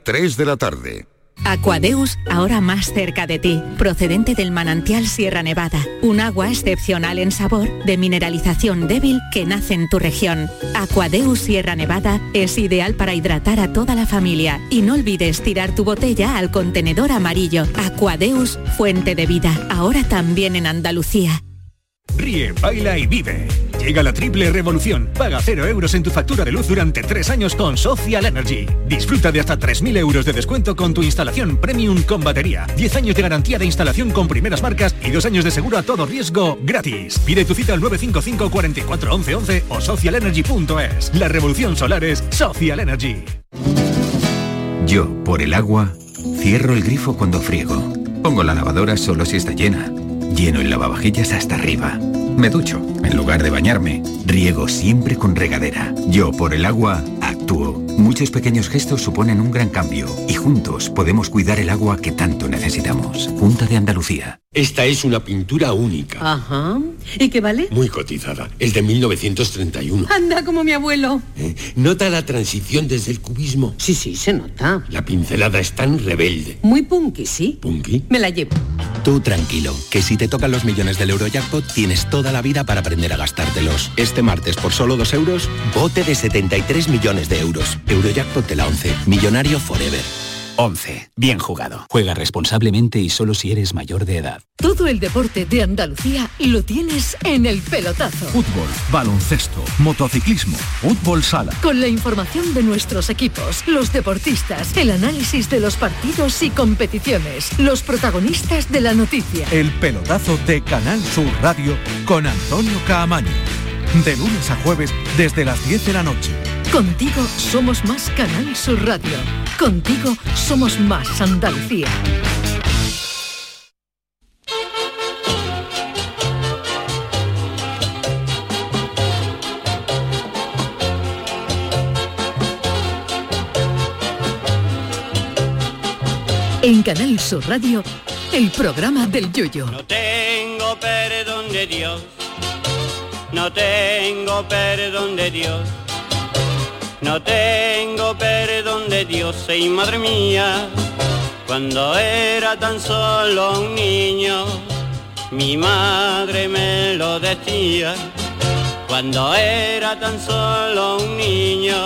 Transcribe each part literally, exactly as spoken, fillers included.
tres de la tarde. Aquadeus, ahora más cerca de ti, procedente del manantial Sierra Nevada, un agua excepcional en sabor, de mineralización débil que nace en tu región. Aquadeus Sierra Nevada es ideal para hidratar a toda la familia y no olvides tirar tu botella al contenedor amarillo. Aquadeus, fuente de vida, ahora también en Andalucía. Ríe, baila y vive. Llega la triple revolución. Paga cero euros en tu factura de luz durante tres años con Social Energy. Disfruta de hasta tres mil euros de descuento con tu instalación Premium con batería. diez años de garantía de instalación con primeras marcas y dos años de seguro a todo riesgo gratis. Pide tu cita al nueve cinco cinco, cuatro cuatro, once once o social energy punto es. La revolución solar es Social Energy. Yo, por el agua, cierro el grifo cuando friego. Pongo la lavadora solo si está llena. Lleno el lavavajillas hasta arriba. Me ducho. En lugar de bañarme, riego siempre con regadera. Yo, por el agua, actúo. Muchos pequeños gestos suponen un gran cambio y juntos podemos cuidar el agua que tanto necesitamos. Junta de Andalucía. Esta es una pintura única. Ajá. ¿Y qué vale? Muy cotizada. Es de mil novecientos treinta y uno. Anda, como mi abuelo. ¿Eh? ¿Nota la transición desde el cubismo? Sí, sí, se nota. La pincelada es tan rebelde. Muy punky, ¿sí? ¿Punky? Me la llevo. Tú tranquilo, que si te tocan los millones del Eurojackpot tienes toda la vida para aprender a gastártelos. Este martes, por solo dos euros, bote de setenta y tres millones de euros. Eurojackpot de la once. Millonario forever. once. Bien jugado. Juega responsablemente y solo si eres mayor de edad. Todo el deporte de Andalucía lo tienes en El Pelotazo. Fútbol, baloncesto, motociclismo, fútbol sala. Con la información de nuestros equipos, los deportistas, el análisis de los partidos y competiciones, los protagonistas de la noticia. El Pelotazo de Canal Sur Radio con Antonio Caamaño. De lunes a jueves desde las diez de la noche. Contigo somos más Canal Sur Radio. Contigo somos más Andalucía. En Canal Sur Radio, el programa del Yoyo. No tengo perdón de Dios, no tengo perdón de Dios, no tengo perdón de Dios, y madre mía, cuando era tan solo un niño, mi madre me lo decía, cuando era tan solo un niño,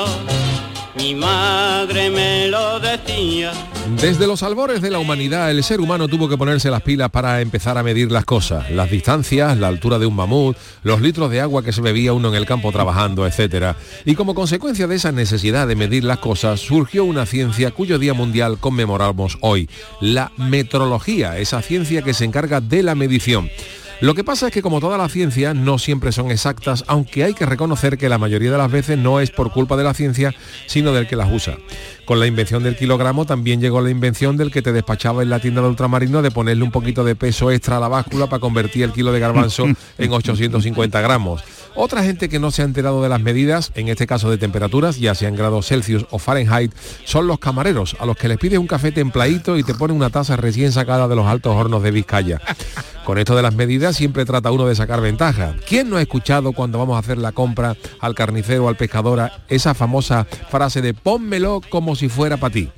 mi madre me lo decía. Desde los albores de la humanidad, el ser humano tuvo que ponerse las pilas para empezar a medir las cosas, las distancias, la altura de un mamut, los litros de agua que se bebía uno en el campo trabajando, etcétera. Y como consecuencia de esa necesidad de medir las cosas, surgió una ciencia cuyo Día Mundial conmemoramos hoy, la metrología, esa ciencia que se encarga de la medición. Lo que pasa es que, como todas las ciencias, no siempre son exactas, aunque hay que reconocer que la mayoría de las veces no es por culpa de la ciencia, sino del que las usa. Con la invención del kilogramo también llegó la invención del que te despachaba en la tienda de ultramarino de ponerle un poquito de peso extra a la báscula para convertir el kilo de garbanzo en ochocientos cincuenta gramos. Otra gente que no se ha enterado de las medidas, en este caso de temperaturas, ya sean grados Celsius o Fahrenheit, son los camareros, a los que les pides un café templadito y te ponen una taza recién sacada de los altos hornos de Vizcaya. Con esto de las medidas siempre trata uno de sacar ventaja. ¿Quién no ha escuchado cuando vamos a hacer la compra al carnicero o al pescador esa famosa frase de pónmelo como si fuera para ti?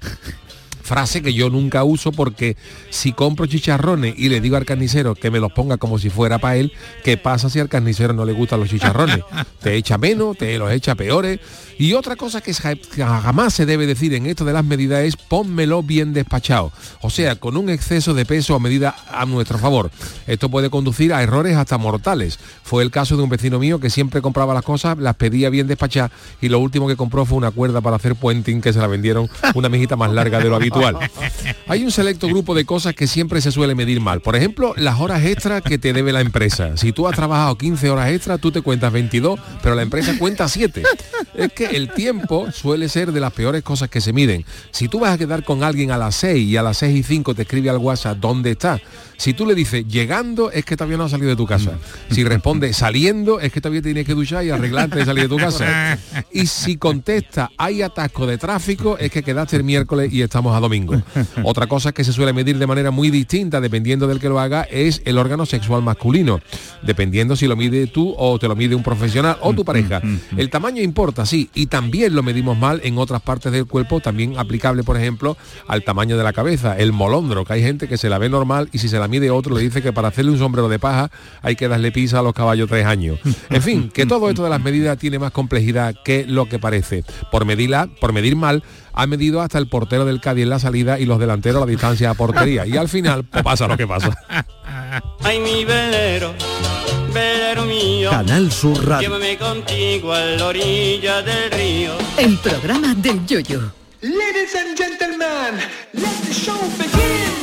Frase que yo nunca uso porque si compro chicharrones y le digo al carnicero que me los ponga como si fuera para él, ¿qué pasa si al carnicero no le gustan los chicharrones? Te echa menos, te los echa peores. Y otra cosa que jamás se debe decir en esto de las medidas es pónmelo bien despachado, o sea, con un exceso de peso o medida a nuestro favor. Esto puede conducir a errores hasta mortales. Fue el caso de un vecino mío que siempre compraba las cosas, las pedía bien despachadas y lo último que compró fue una cuerda para hacer puenting que se la vendieron una mijita más larga de lo habitual. Hay un selecto grupo de cosas que siempre se suele medir mal. Por ejemplo, las horas extras que te debe la empresa. Si tú has trabajado quince horas extras, tú te cuentas veintidós, pero la empresa cuenta siete. Es que el tiempo suele ser de las peores cosas que se miden. Si tú vas a quedar con alguien a las seis y a las seis y cinco te escribe al WhatsApp ¿dónde está? Si tú le dices llegando, es que todavía no has salido de tu casa. Si responde saliendo, es que todavía tienes que duchar y arreglarte de salir de tu casa. Y si contesta hay atasco de tráfico, es que quedaste el miércoles y estamos a Domingo. Otra cosa que se suele medir de manera muy distinta, dependiendo del que lo haga, es el órgano sexual masculino, dependiendo si lo mide tú o te lo mide un profesional o tu pareja. El tamaño importa, sí, y también lo medimos mal en otras partes del cuerpo, también aplicable, por ejemplo, al tamaño de la cabeza, el molondro, que hay gente que se la ve normal y si se la mide otro le dice que para hacerle un sombrero de paja hay que darle pisa a los caballos tres años. En fin, que todo esto de las medidas tiene más complejidad que lo que parece. Por medirla, por medir mal, ha medido hasta el portero del Cádiz en la salida y los delanteros a la distancia a portería. Y al final, pues pasa lo que pasa. Ay, mi velero, velero mío, Canal Sur Radio. llévame contigo a la orilla del río. El programa del Yoyo. Ladies and gentlemen, let the show begin.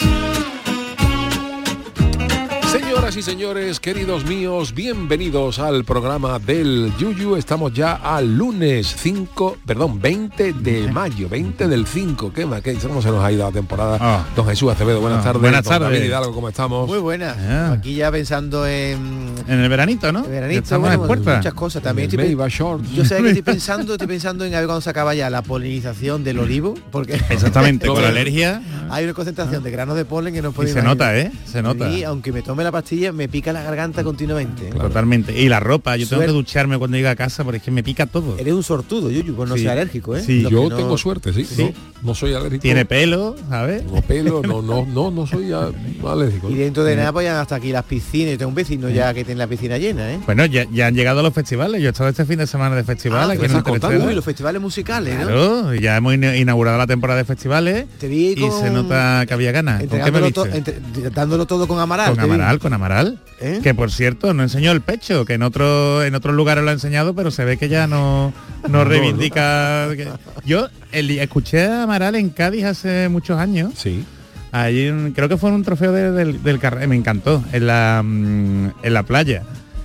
Señoras y señores, queridos míos, bienvenidos al programa del Yuyu. Estamos ya al lunes cinco, perdón, veinte de mayo, veinte del cinco. ¿Qué más? ¿Qué? ¿Cómo se nos ha ido la temporada? Oh. Don Jesús Acevedo, buenas oh, tardes. Buenas Don tardes. David Hidalgo, ¿cómo estamos? Muy buenas. Yeah. Aquí ya pensando en... En el veranito, ¿no? El veranito, estamos bueno, en puerta. Muchas cosas también. El Estoy May short. Yo sé que estoy pensando, estoy pensando en a ver cuándo se acaba ya la polinización del olivo, porque... Exactamente, con la alergia... Hay una concentración de granos de polen que no puedo Y se nota, ¿eh? Se nota. Y aunque me tome la pastilla, me pica la garganta continuamente. Claro. Totalmente. Y la ropa, yo tengo Suerte. que ducharme cuando llegue a casa porque es que me pica todo. Eres un sortudo, Yuyu, pues no Sí. soy alérgico, ¿eh? Sí, Los yo no... tengo suerte, sí. Sí. No, no soy alérgico. Tiene pelo, ¿sabes? No pelo, no, no, no, no soy a- alérgico. Y dentro de nada, pues ya hasta aquí las piscinas. Yo tengo un vecino ya que tiene la piscina llena, ¿eh? Bueno, ya, ya han llegado los festivales. Yo he estado este fin de semana de festivales. Ah, aquí ¿me en estás el contando? Tercero. Uy, los festivales musicales, ¿no? Claro, ya hemos ina- inaugurado la temporada de festivales. Te vi y con... se nota que había ganas. ¿Con qué me entregándolo to- viste? entre- dándolo todo con Amaral. Con te vi. Amaral, con Amaral. ¿Eh? Que por cierto no enseñó el pecho, que en otro en otros lugares lo ha enseñado, pero se ve que ya no no reivindica. Que... Yo el- escuché a Amaral en Cádiz hace muchos años. Sí. Allí en- creo que fue en un trofeo de- del, del Carré, me encantó, en la mm, en la playa.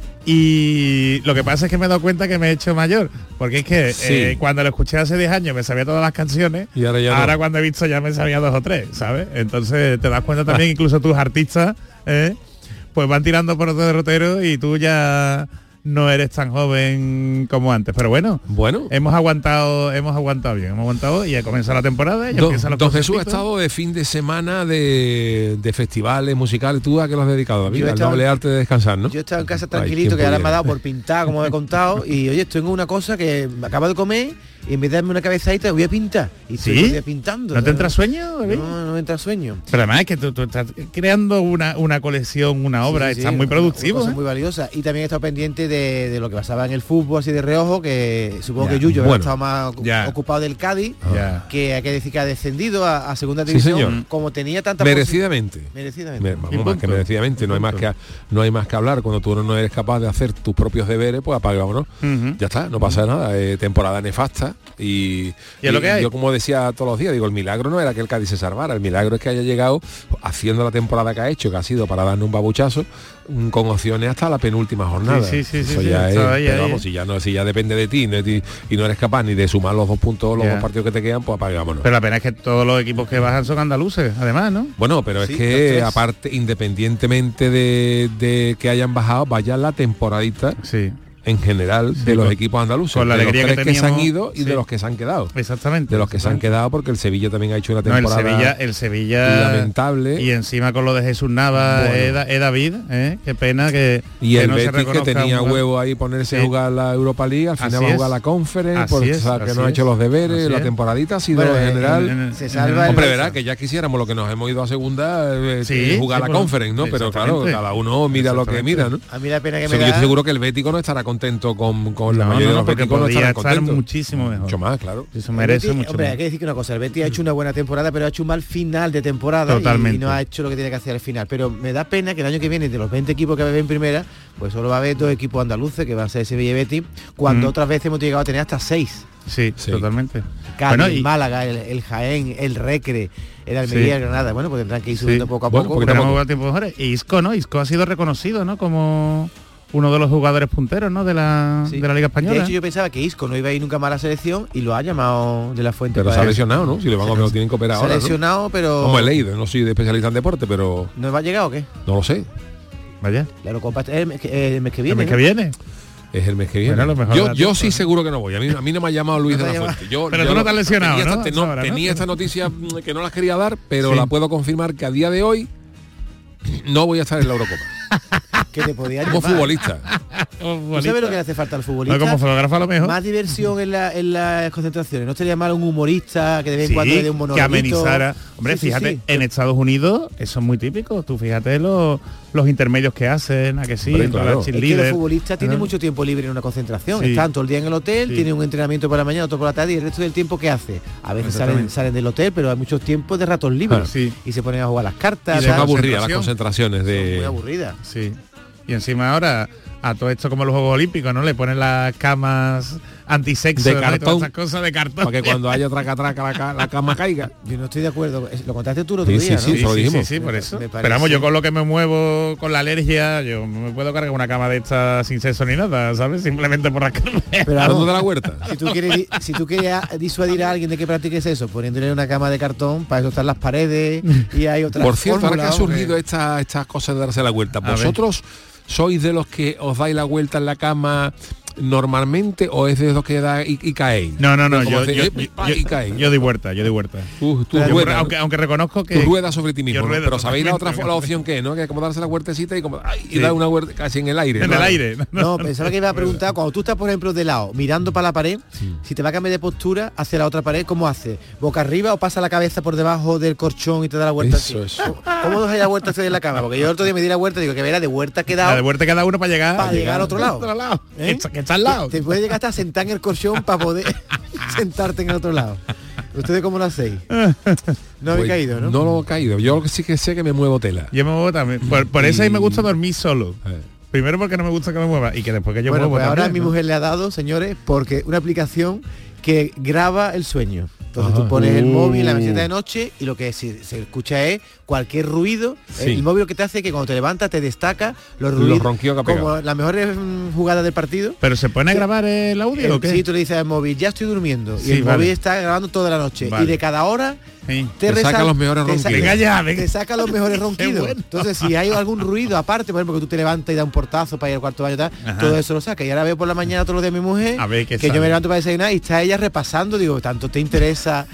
Y lo que pasa es que me he dado cuenta que me he hecho mayor, porque es que Sí. eh, cuando lo escuché hace diez años me sabía todas las canciones, Y ahora ya no. cuando he visto ya me sabía dos o tres, ¿sabes? Entonces te das cuenta también, incluso tus artistas, ¿eh? Pues van tirando por otro derrotero y tú ya no eres tan joven como antes. Pero bueno, Bueno. hemos aguantado, hemos aguantado bien, hemos aguantado y ya comenzado la temporada. Ya Don, empiezan los don Jesús ha conciertitos. estado de fin de semana de, de festivales musicales. ¿Tú a qué lo has dedicado, David? Yo he Al estado- noble arte de descansar, ¿no? Yo estaba en casa Ay, tranquilito, ¿quién que ahora me ha pudiera? dado por pintar, como me he contado, y oye, estoy en una cosa que me acabo de comer y en vez de darme una cabezadita voy a pintar. Y estoy ¿Sí? todo el día pintando. ¿No te ¿sabes? entra sueño, David? No, no me entra sueño. Pero además es que tú, tú estás creando una, una colección, una obra, Sí, sí, estás muy una- productivo. una cosa ¿eh? muy valiosa. Y también he estado pendiente de, de lo que pasaba en el fútbol, así de reojo, que supongo Ya. que Yuyo ha Bueno, estado más ocu- ya. ocupado del Cádiz, Ya. que hay que decir que ha descendido a, a segunda Sí, división, señor. como tenía tanta Merecidamente. posi- Merecidamente. Me- Y vamos, más punto. que merecidamente, no hay más que no hay más que hablar. Cuando tú no eres capaz de hacer tus propios deberes, pues apaga, vámonos. Ujú. Ya está, no pasa nada. Eh, temporada nefasta y, Y es lo que hay. yo como decía todos los días, digo, el milagro no era que el Cádiz se salvara, el milagro es que haya llegado haciendo la temporada que ha hecho, que ha sido para darnos un babuchazo, mm, con opciones hasta la penúltima jornada. Sí, sí, sí, Eso sí, ya sí, es, estaba ahí, pero ahí, vamos, eh. si ya no, si ya depende de ti, no, y, y no eres capaz ni de sumar los dos puntos, los Ya. dos partidos que te quedan, pues apaga, vámonos. Pero la pena es que todos los equipos que bajan son andaluces, además, ¿no? Bueno, pero Sí, es los que tres. aparte, independientemente de, de que hayan bajado, vaya la temporadita Sí. en general de los con- equipos andaluces, con la de los alegría que tres que, se han teníamos, ido y sí. de los que se han quedado. Exactamente. De los que se han quedado, porque el Sevilla también ha hecho una No, el temporada Sevilla, el Sevilla lamentable. y encima con lo de Jesús Nava, Bueno. eh, Da- eh, David, eh, qué pena que Y que el no se Betis, que reconozca tenía un- huevo ahí ponerse a Sí. jugar la Europa League, al final Así va a jugar es. la Conference, Así porque es, sabe que así no ha es. hecho los deberes, Así la es. temporadita ha sido Bueno, en en- general. en- en- Se en- salva el Hombre, Barça. verá que ya quisiéramos lo que nos hemos ido a segunda, eh, Sí, eh, jugar sí, la bueno, Conference, ¿no? Pero claro, exactamente. cada uno mira lo que mira, ¿no? A mí la pena que O me sea, que yo da... estoy seguro que el Bético no estará contento con, con la No, mayoría no, de los porque béticos, no podría estarán estar contentos. muchísimo mejor. Mucho más, claro. Eso El merece Betis, mucho hombre, más. hay que decir que una cosa, el Betis ha hecho una buena temporada, pero ha hecho un mal final de temporada y- Totalmente. y no ha hecho lo que tiene que hacer al final. Pero me da pena que el año que viene, de los veinte equipos que va a haber en primera, pues solo va a haber dos equipos andaluces, que van a ser Sevilla y Betis, cuando Mm. otras veces hemos llegado a tener hasta seis. Sí, Sí. totalmente. Cádiz, Bueno, y- Málaga, el, el Jaén, el Recre, el Almería, Sí. el Granada. Bueno, pues tendrán que ir subiendo Sí. poco a Bueno, poco. porque tenemos tampoco- buen tiempo mejores. Y Isco, ¿no? Isco ha sido reconocido, ¿no? Como uno de los jugadores punteros, ¿no? De la, Sí. de la Liga De Española. hecho, yo pensaba que Isco no iba a ir nunca más a la selección y lo ha llamado de la Fuente. Pero para se ha eso. lesionado, ¿no? Si le van a lo tienen que operar Se ha ahora, ¿no? lesionado, pero... Como he leído, no soy de especialista en deporte, pero ¿No va a llegar o qué? no lo sé. Vaya. La Eurocopa es el mes que, el mes que El viene. mes que ¿no? viene. Es el mes que viene. Bueno, a lo mejor yo da yo tiempo, sí ¿no? seguro que no voy. A mí, a mí no me ha llamado Luis No de te la llama- Fuente. Yo, Pero yo tú no lo- te has lesionado, tenía ¿no? esta, Ahora, ¿no? tenía esta noticia mm, que no las quería dar, pero Sí. la puedo confirmar que a día de hoy no voy a estar en la Eurocopa. Que te podía Como llamar. futbolista. ¿Tú sabes lo que le hace falta al futbolista? No, como fotógrafo a lo mejor. Más diversión en, la, en las concentraciones. ¿No estaría mal un humorista que de vez en Sí, cuando le dé un que monologuito? amenizara. Hombre, Sí, sí, fíjate, sí. en Estados Unidos eso es muy típico. Tú fíjate los, los intermedios que hacen, a que sí, Hombre, en todas claro. las Es que los cheerleaders. futbolistas tienen ¿no? mucho tiempo libre en una concentración. Sí. Están todo el día en el hotel, Sí. tienen un entrenamiento por la mañana, otro por la tarde y el resto del tiempo ¿qué hace? A veces salen, Exactamente. salen del hotel, pero hay muchos tiempos de ratos libres. Ah, sí. Y se ponen a jugar las cartas. Y son tal. aburridas las concentración. concentraciones Muy de... aburridas. Sí. Y encima ahora a todo esto como los Juegos Olímpicos, ¿no? Le ponen las camas antisexo, De ¿no? Y todas cartón. esas cosas de cartón. Para que cuando haya traca traca la, ca- la cama caiga. Yo no estoy de acuerdo. Es- Lo contaste tú el otro Sí, día, sí, ¿no? sí, lo dijimos. Sí, sí, por eso. Me Pero vamos, parece- yo con lo que me muevo con la alergia, yo me puedo cargar una cama de esta sin sexo ni nada, ¿sabes? Simplemente por rascarme. Pero Hablando vamos, de la huerta. si tú quieres di- si tú quieres a- disuadir a alguien de que practiques eso, poniéndole una cama de cartón, para eso están las paredes y hay otras Por cierto, ahora que ha fórmulas, hombre. surgido esta, estas cosas de darse la vuelta, ver. ¿vosotros sois de los que os dais la vuelta en la cama normalmente o es de los que da y, y caéis? No, no, no, Como yo, hace, yo, eh, yo, pa, y caéis. yo doy vuelta, yo doy vuelta. Tú, tú Yo- ruedas, aunque, aunque reconozco que... tú ruedas sobre ti mismo, yo ¿no? ruedo Pero sabéis la otra totalmente. la opción que es, ¿no? Que es como darse la vueltecita y como ay, y Sí. dar una vuelta casi en el aire. En ¿no? el aire. No, pensaba que iba a preguntar, cuando tú estás, por ejemplo, de lado, mirando para la pared, si te va a cambiar de postura hacia la otra pared, ¿cómo hace? ¿Boca arriba o pasa la cabeza por debajo del colchón y te da la vuelta Eso, así? eso. ¿Cómo das la vuelta hacia la cama? Porque yo el otro día me di la vuelta, digo que verá de vuelta que he La dado de vuelta cada uno para llegar... para llegar al otro lado. Otro lado. ¿Eh? Que está- que está al lado. Te, te puedes llegar hasta a sentar en el colchón para poder sentarte en el otro lado. ¿Ustedes cómo lo hacéis? No habéis Pues caído, ¿no? No lo he caído. Yo sí que sé que me muevo tela. Yo me muevo también. Por, por eso a mí me gusta Y- dormir solo. Eh. Primero porque no me gusta que me mueva y que después que yo Bueno, muevo pues ahora también, mi ¿no? mujer le ha dado, señores, porque una aplicación que graba el sueño. Entonces Ajá. tú pones el Uh. móvil en la mesita de noche y lo que se, se escucha es cualquier ruido. Sí. El móvil lo que te hace es que cuando te levantas te destaca los Los ruidos ronquidos que ha como pegado. las mejores mm, jugadas del partido. Pero se pone a grabar el audio El- o qué? sí, tú le dices al móvil, ya estoy durmiendo. Sí, y el vale. móvil está grabando toda la noche. Vale. Y de cada hora Sí. te, Te saca resal- los mejores te sa- ronquidos. Venga ya, venga. te saca los mejores ronquidos. bueno. Entonces, si hay algún ruido aparte, por ejemplo, que tú te levantas y das un portazo para ir al cuarto baño y tal, Ajá. todo eso lo saca. Y ahora veo por la mañana todos los días a mi mujer, A ver qué que yo sale. me levanto para desayunar y está ella repasando, digo, tanto te interesa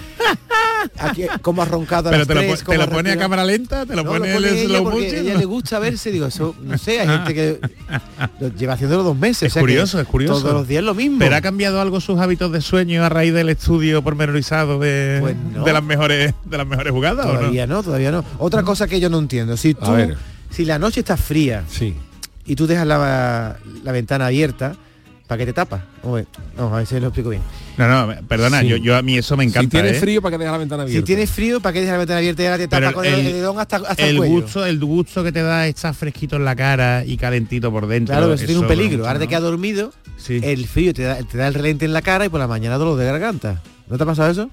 aquí, cómo has roncado a Pero las te lo, tres, po- te cómo lo has pone a respirado. cámara lenta, te lo No, pone lo pone el ella slow porque motion. a ella le gusta verse, digo, eso, no sé, hay gente que lo lleva haciéndolo dos meses. Es o sea que curioso, es curioso. Todos los días lo mismo. ¿Pero ha cambiado algo sus hábitos de sueño a raíz del estudio pormenorizado de, Pues no. de las mejores de las mejores jugadas? ¿o no? Todavía no, todavía no. Otra cosa que yo no entiendo, si tú, ver. si la noche está fría Sí. y tú dejas la, la ventana abierta, ¿para qué te tapas? Hombre, no, a ver si lo explico bien. No, no, perdona, Sí. yo, yo a mí eso me encanta. Si tienes ¿eh? frío, ¿para que dejas la ventana abierta? Si tienes frío, ¿para qué dejas la ventana abierta y ahora te Pero tapas con el, el- el dedón hasta, hasta el, el cuello? gusto, el gusto que te da estar fresquito en la cara y calentito por dentro. Claro, pero eso tiene un me peligro. gusta, Ahora te ¿no? quedas dormido, Sí. el frío te da, te da el relente en la cara y por la mañana dolor de garganta. ¿No te ha pasado eso?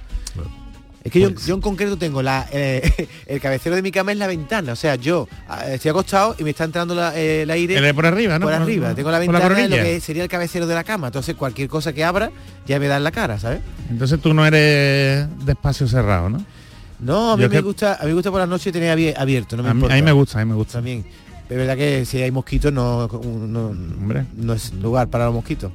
Es que yo, yo en concreto tengo la eh, el cabecero de mi cama es la ventana, o sea, yo eh, estoy acostado y me está entrando la- eh, el aire El de por arriba, ¿no? por Por- arriba, tengo la por la ventana en lo coronilla. que sería el cabecero de la cama, entonces cualquier cosa que abra ya me da en la cara, ¿sabes? Entonces tú no eres de espacio cerrado, ¿no? No, a mí Yo me que- gusta, a mí me gusta por la noche tener abie- abierto, no me a, mí, importa. a mí me gusta, a mí me gusta. También. Es verdad que si hay mosquitos no, no, Hombre. no es lugar para los mosquitos.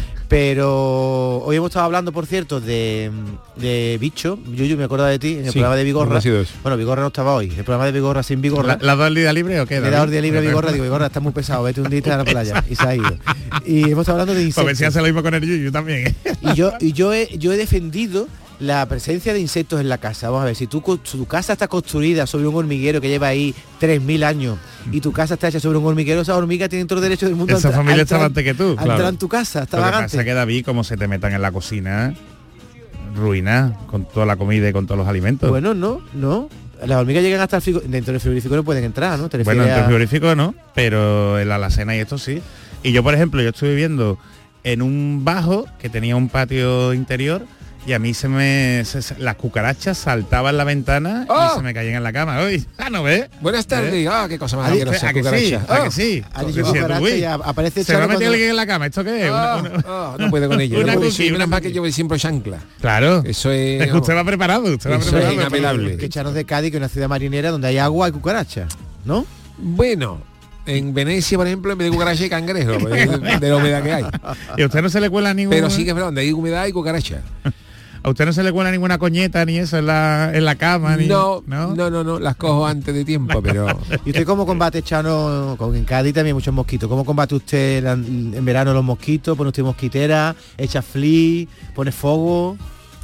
Pero hoy hemos estado hablando, por cierto, de, de bicho. Yuyu, me acuerdo de ti en el Sí, programa de ¿cómo Vigorra. ha sido eso? Bueno, Vigorra no estaba hoy. El programa de Vigorra sin Vigorra. ¿La, ¿La dos días libre o qué? Le he dado el día libre a Vigorra, digo, Vigorra, está muy pesado, vete un día a la playa. Y se ha ido. Y hemos estado hablando de Pues a ver si insectos. hace lo mismo con el Yuyu también. ¿eh? Y yo, y yo he, yo he defendido la presencia de insectos en la casa. Vamos a ver, si tu, co- tu casa está construida sobre un hormiguero que lleva ahí tres mil años y tu casa está hecha sobre un hormiguero, esa hormiga tiene todo el derecho del mundo Esa a entrar- familia a está entrar- antes que tú, a claro. entrar en tu casa, está Lo que vagante. pasa es que David, como se te metan en la cocina, ruina con toda la comida y con todos los alimentos. Bueno, no, no. Las hormigas llegan hasta el frigo, dentro del frigorífico no pueden entrar, ¿no? ¿Te refieres Bueno, en el a- frigorífico no, pero en la alacena y esto sí. Y yo, por ejemplo, yo estuve viviendo en un bajo que tenía un patio interior y a mí se me se- se- las cucarachas saltaban la ventana ¡Ah! y se me caían en la cama. Uy, ah, ¿no ves? Buenas tardes. ¿Eh? Ah, qué cosa más ¿A que- asquerosa, a que sí? cucaracha. ¿A Ah, que sí? Ha dicho Decía tú, cucaracha uy, y a- aparece se va a Charo meter cuando- alguien en la cama. ¿Esto qué es? ah, Una- una- ah, no puede con ella. Una Yo no- cookie, sí, una menos mal que cookie. yo voy siempre chancla. Claro. Eso es... Es que usted va preparado, usted va Eso es preparado. inapelable. Que Chanos de Cádiz, que es una ciudad marinera donde hay agua y cucarachas, ¿no? Bueno, En Venecia, por ejemplo, en vez de cucaracha hay cangrejo, de, de la humedad que hay. Y a usted no se le cuela ningún... Pero sí que es verdad, donde hay humedad y cucaracha. ¿A usted no se le cuela ninguna coñeta ni eso en la, en la cama? Ni, no, no, no, no, no, las cojo antes de tiempo, pero... ¿Y usted cómo combate, Chano? Con, en Cádiz también hay muchos mosquitos. ¿Cómo combate usted la, en verano los mosquitos? ¿Pone usted mosquitera? ¿Echa fli? ¿Pone fuego?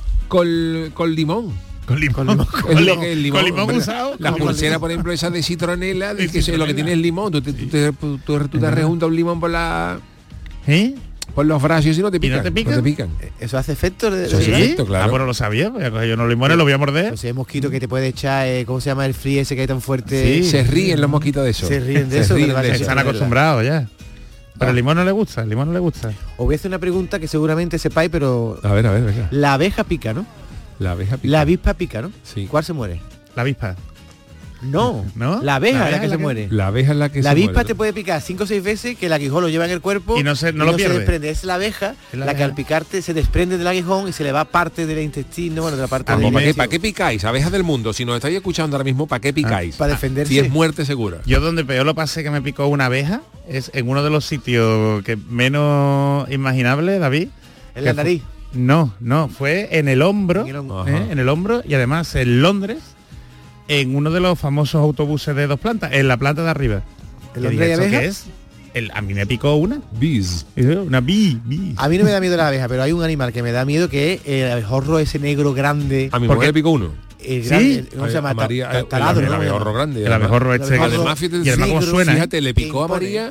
Con, con limón. Con limón. Con limón, es lo que es limón, con limón ¿verdad? usado. La pulsera, por ejemplo, esa de citronela, de que lo que tiene es limón. Tú te, tú te, tú, tú, tú te rejuntas un limón por la... ¿Eh? Por los brazos y no te pican. ¿Y no te pican? No te pican. ¿Eso hace efecto? De, Eso de sí, verdad? efecto, claro. Ah, pero lo sabía. Voy a coger yo unos limones, los voy a morder. Pues si hay mosquito que te puede echar, eh, ¿cómo se llama el fli ese que hay tan fuerte? Sí, se ríen los mosquitos de eso. Se ríen de Se eso. ríen pero de vale, eso. Están es verdad. acostumbrados ya. Pero el limón no le gusta, el limón no le gusta. Os voy a hacer una pregunta que seguramente sepáis, pero... A ver, a ver, venga. La abeja pica, ¿no? La abeja pica. La avispa pica, ¿no? Sí. ¿Cuál se muere? La avispa. No, ¿No? la abeja ¿La es la abeja que es se la que- muere. La abeja es la que La se avispa muere. te puede picar cinco o seis veces, que el aguijón lo lleva en el cuerpo Y no se- no lo pierde. se desprende. Es la abeja Es la, la que abeja. al picarte se desprende del aguijón y se le va parte del intestino, bueno, de la parte Ah, del ¿Para qué, intestino. ¿Para qué picáis? Abejas del mundo, si nos estáis escuchando ahora mismo, ¿para qué picáis? Para defenderse. Si es muerte segura. Yo donde peor lo pasé que me picó una abeja es en uno de los sitios que menos imaginable, David. En la que nariz. fu- No, no, fue en el hombro, En el hombro. ¿eh? Ajá. en el hombro y además en Londres, en uno de los famosos autobuses de dos plantas, en la planta de arriba. ¿En Que Londres dije, hay ¿esto abeja? qué es? El- a mí me picó una, Bees. una bee, bee. A mí no me da miedo la abeja, pero hay un animal que me da miedo, que es el abejorro ese negro grande. A mi ¿Por mujer qué? le picó uno. El ¿Sí? grande, ¿cómo se A- llama? a María, Ta- el- taladro, el ¿no? abejorro grande. El abejorro este que- Además, fíjate, y además cómo negro, suena. Fíjate, le picó a impone. María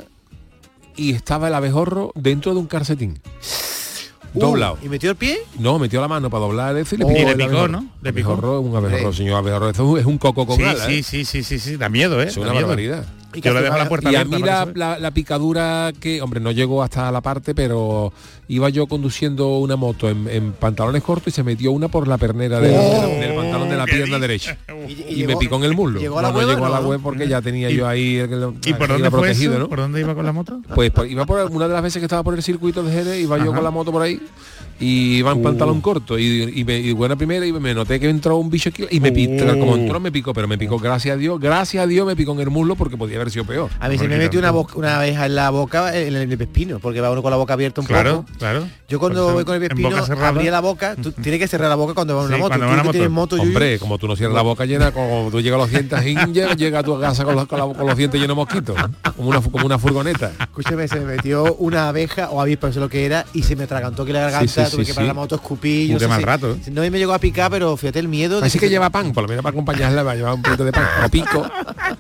y estaba el abejorro dentro de un calcetín. Uh, Doblado. ¿Y metió el pie? No, metió la mano para doblar eso y le Oh, picó. y le el picó, abejorro. ¿no? Le picó. Abejorro, un abejorro, Sí. señor abejorro. Esto es un coco con Sí, alas, sí, ¿eh? sí, sí, sí, sí, da miedo, ¿eh? Es Da una miedo. barbaridad. ¿Y Yo le qué dejo la hace? puerta Y a abierta mí para la, que se la- la picadura que, hombre, no llegó hasta la parte, pero iba yo conduciendo una moto en, en pantalones cortos y se metió una por la pernera del, Oh. del- del pantalón de la ¿Qué pierna dices? derecha. Y, Y, llegó- me picó en el muslo. ¿Llegó a la No, no hueva? llegó a la No. web porque ya tenía ¿Y- yo ahí el, ¿Y por aquello dónde fue protegido, eso? ¿no? ¿Por dónde iba con la moto? Pues, pues, iba por una de las veces que estaba por el circuito de Jerez, iba yo Ajá. con la moto por ahí y iba en Uh. pantalón corto y, y, me, y buena primera y me noté que entró un bicho aquí y me picó, Uh. como entró me picó, pero me picó, gracias a Dios, gracias a Dios me picó en el muslo porque podía haber sido peor. A mí se me Porque metió una, tampoco- boca- una abeja en la boca, en el pespino, porque va uno con la boca abierta un Claro, poco. claro. Yo cuando Por eso, voy con el en pespino boca cerrada. abría la boca, tú tienes que cerrar la boca cuando va en una Sí, moto. cuando Tú va en que una tienes moto. moto, Yuyu, Hombre, como tú no cierras la boca llena, como tú llegas a los dientes, llega, llega a tu casa con los, con la- con los dientes llenos de mosquitos, como una, como una furgoneta. escúchame, se me metió una abeja o avispa, no sé lo que era, y se me atragantó que la garganta, Sí, sí, tuve sí, que parar sí. la moto, escupí. Un yo no sé tema si- rato. No me llegó a picar, pero fíjate el miedo. de Así que que se- lleva pan, por lo menos para acompañarla, va a llevar un poquito de pan, o pico.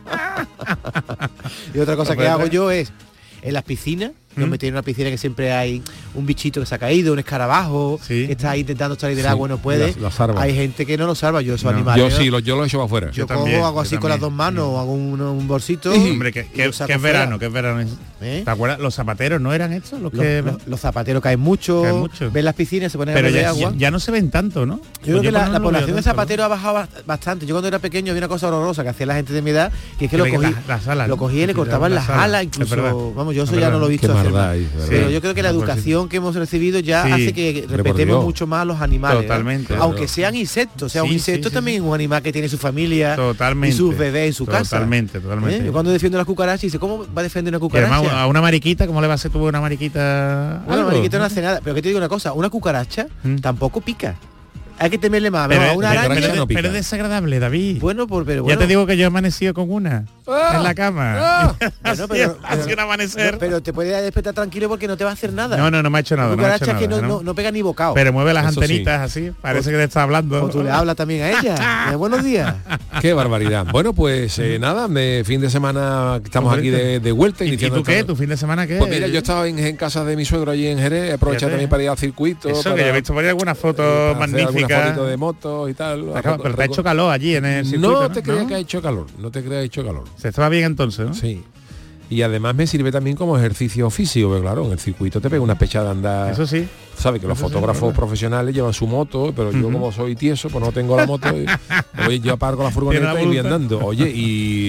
Y otra cosa que Hombre, hago hombre. yo es, en las piscinas, nos ¿Mm? metí en una piscina que siempre hay un bichito que se ha caído, un escarabajo, Sí. que está ahí intentando salir del Sí, agua y no puede. las- las salva. Hay gente que no lo salva, yo esos No. animales. Yo sí, lo, yo lo he hecho para afuera. Yo, Yo cojo, también, hago yo así con las también. dos manos, hago un, un bolsito. Hombre, que, y que- lo saco que es fuera. verano, que es verano. ¿Eh? ¿Te acuerdas? Los zapateros no eran estos los Los, que... los- los zapateros caen mucho, Caen mucho. ven las piscinas, se ponen Pero a beber ya, agua. ya, ya no se ven tanto, ¿no? Yo creo que por la, lo la menos no lo veo población de tanto, ¿no? zapateros ha bajado bast- bastante. Yo cuando era pequeño había una cosa horrorosa que hacía la gente de mi edad, que es que Que lo le- cogí, las- las alas, lo ¿no? cogía y le Que cortaban las las alas. alas, Es verdad. incluso, vamos, yo eso Es ya no lo he verdad. visto Qué hacer maldad más. hay, ¿verdad? Pero Sí. yo creo que la No, pues sí. educación que hemos recibido ya Sí. hace que Hombre, por respetemos Dios. mucho más a los animales. ¿eh? Totalmente. Aunque Claro. sean insectos, o sea, un Sí, insecto sí, sí, también sí. es un animal que tiene su familia Totalmente. y sus bebés en su casa. Totalmente, totalmente. ¿Eh? Yo cuando defiendo las cucarachas, dice, ¿cómo va a defender una Y cucaracha? además a una mariquita, ¿cómo le va a hacer tú a una mariquita? Bueno, algo? mariquita no hace nada, pero que te digo una cosa, una cucaracha Mm. tampoco pica. Hay que temerle más. Pero, ¿no? A es- una pero- araña. pero- no pica. pero es desagradable, David. Bueno, por, pero Ya bueno. te digo que yo he amanecido con una en la cama. Bueno, Así- pero- así pero- un amanecer. no, pero te puedes despertar tranquilo porque no te va a hacer nada. No, no, no me ha hecho nada. La No me ha hecho cucaracha es que nada, no, ¿no? no, no pega ni bocado. Pero mueve las Eso sí. antenitas así. Parece que te está hablando. O tú le hablas también a ella. Eh, buenos días. Qué barbaridad. Bueno, pues eh, nada, me, fin de semana estamos aquí de, de vuelta. ¿Y, y iniciando tú qué? esta- ¿Tu fin de semana qué? Pues mira, yo estaba en, en casa de mi suegro allí en Jerez, he aprovechado Fíjate. también para ir al circuito. Eso, para, que yo he visto por ahí algunas fotos para hacer alguna magníficas. fotito de motos y tal. Acaba- pero te ha hecho calor allí en el circuito, No ¿no? te creas ¿No? que ha hecho calor, no te creas que ha hecho calor. Se estaba bien entonces, ¿no? Sí. Y además me sirve también como ejercicio físico, porque claro, en el circuito te pega una pechada de andar. Eso sí. Sabe que los Eso sí, fotógrafos es verdad. profesionales llevan su moto, pero yo Ujú. como soy tieso, pues no tengo la moto. Y, oye, yo aparco la furgoneta Tiene la y voy voluntad. andando. Oye, y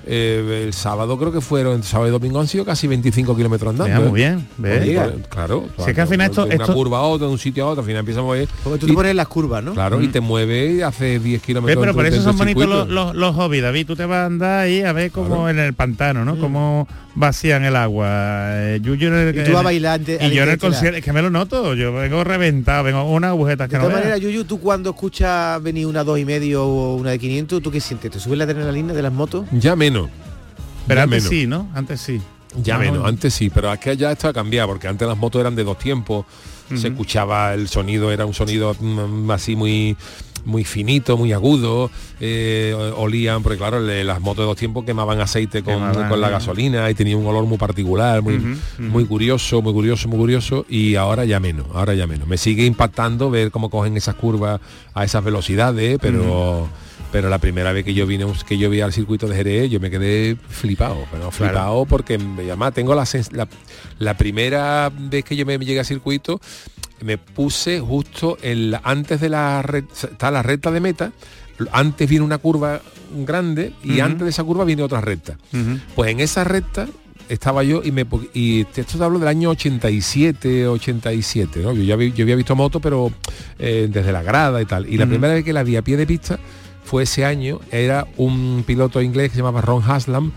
Eh, el sábado creo que fueron, el sábado y domingo han sido casi veinticinco kilómetros andando. Ya, muy bien, ¿ves? Claro. Si es que al final esto, de una esto... curva a otra, de un sitio a otro, al final empieza a mover. Porque tú te pones las curvas, ¿no? Claro, mm. y te mueve y hace diez kilómetros. Pero por eso son bonitos los, los, los, los hobbies, David. Tú te vas a andar ahí a ver cómo claro. en el pantano, ¿no? Mm. Cómo vacían el agua. Eh, yo, yo en el, y tú vas a bailar. Y yo en el concierto, es que me lo noto. Yo vengo reventado, vengo una agujeta que de no todas maneras, Yuyu, tú cuando escuchas venir una dos y medio o una de quinientos, ¿tú qué sientes? ¿Te sube la adrenalina de las motos? Ya menos. Pero ya antes menos. sí, ¿no? Antes sí. Ya no, menos, no. antes sí, pero es que ya esto ha cambiado, porque antes las motos eran de dos tiempos, uh-huh. se escuchaba el sonido, era un sonido mm, así muy muy finito, muy agudo, eh, olían, porque claro, le, las motos de dos tiempos quemaban aceite con, quemaban, con la gasolina y tenía un olor muy particular, muy, uh-huh, uh-huh. muy curioso, muy curioso, muy curioso, y ahora ya menos, ahora ya menos. Me sigue impactando ver cómo cogen esas curvas a esas velocidades, pero... Uh-huh. Pero la primera vez que yo vine que yo vi al circuito de Jerez, yo me quedé flipado, pero flipado claro. porque además tengo la, la la primera vez que yo me llegué al circuito, me puse justo el antes de la red, está la recta de meta, antes viene una curva grande y uh-huh. antes de esa curva viene otra recta. Uh-huh. Pues en esa recta estaba yo y me y esto te hablo del año ochenta y siete, ochenta y siete, ¿no? Yo ya vi, yo había visto moto, pero eh, desde la grada y tal. Y uh-huh. la primera vez que la vi a pie de pista fue ese año, era un piloto inglés que se llamaba Ron Haslam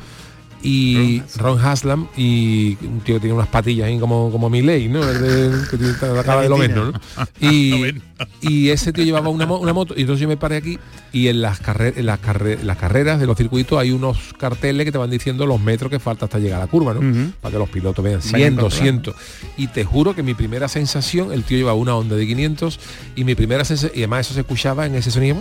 y Ron Haslam y un tío que tiene unas patillas ahí como como Milei, ¿no? El de, que tiene la cara de Lobezno, ¿no? Y, y ese tío llevaba una, una moto y entonces yo me paré aquí y en las carreras en las, carre las carreras de los circuitos hay unos carteles que te van diciendo los metros que falta hasta llegar a la curva, ¿no? Uh-huh. Para que los pilotos vean cien, doscientos. Y te juro que mi primera sensación, el tío llevaba una Honda de quinientos y mi primera sensación, y además eso se escuchaba en ese sonido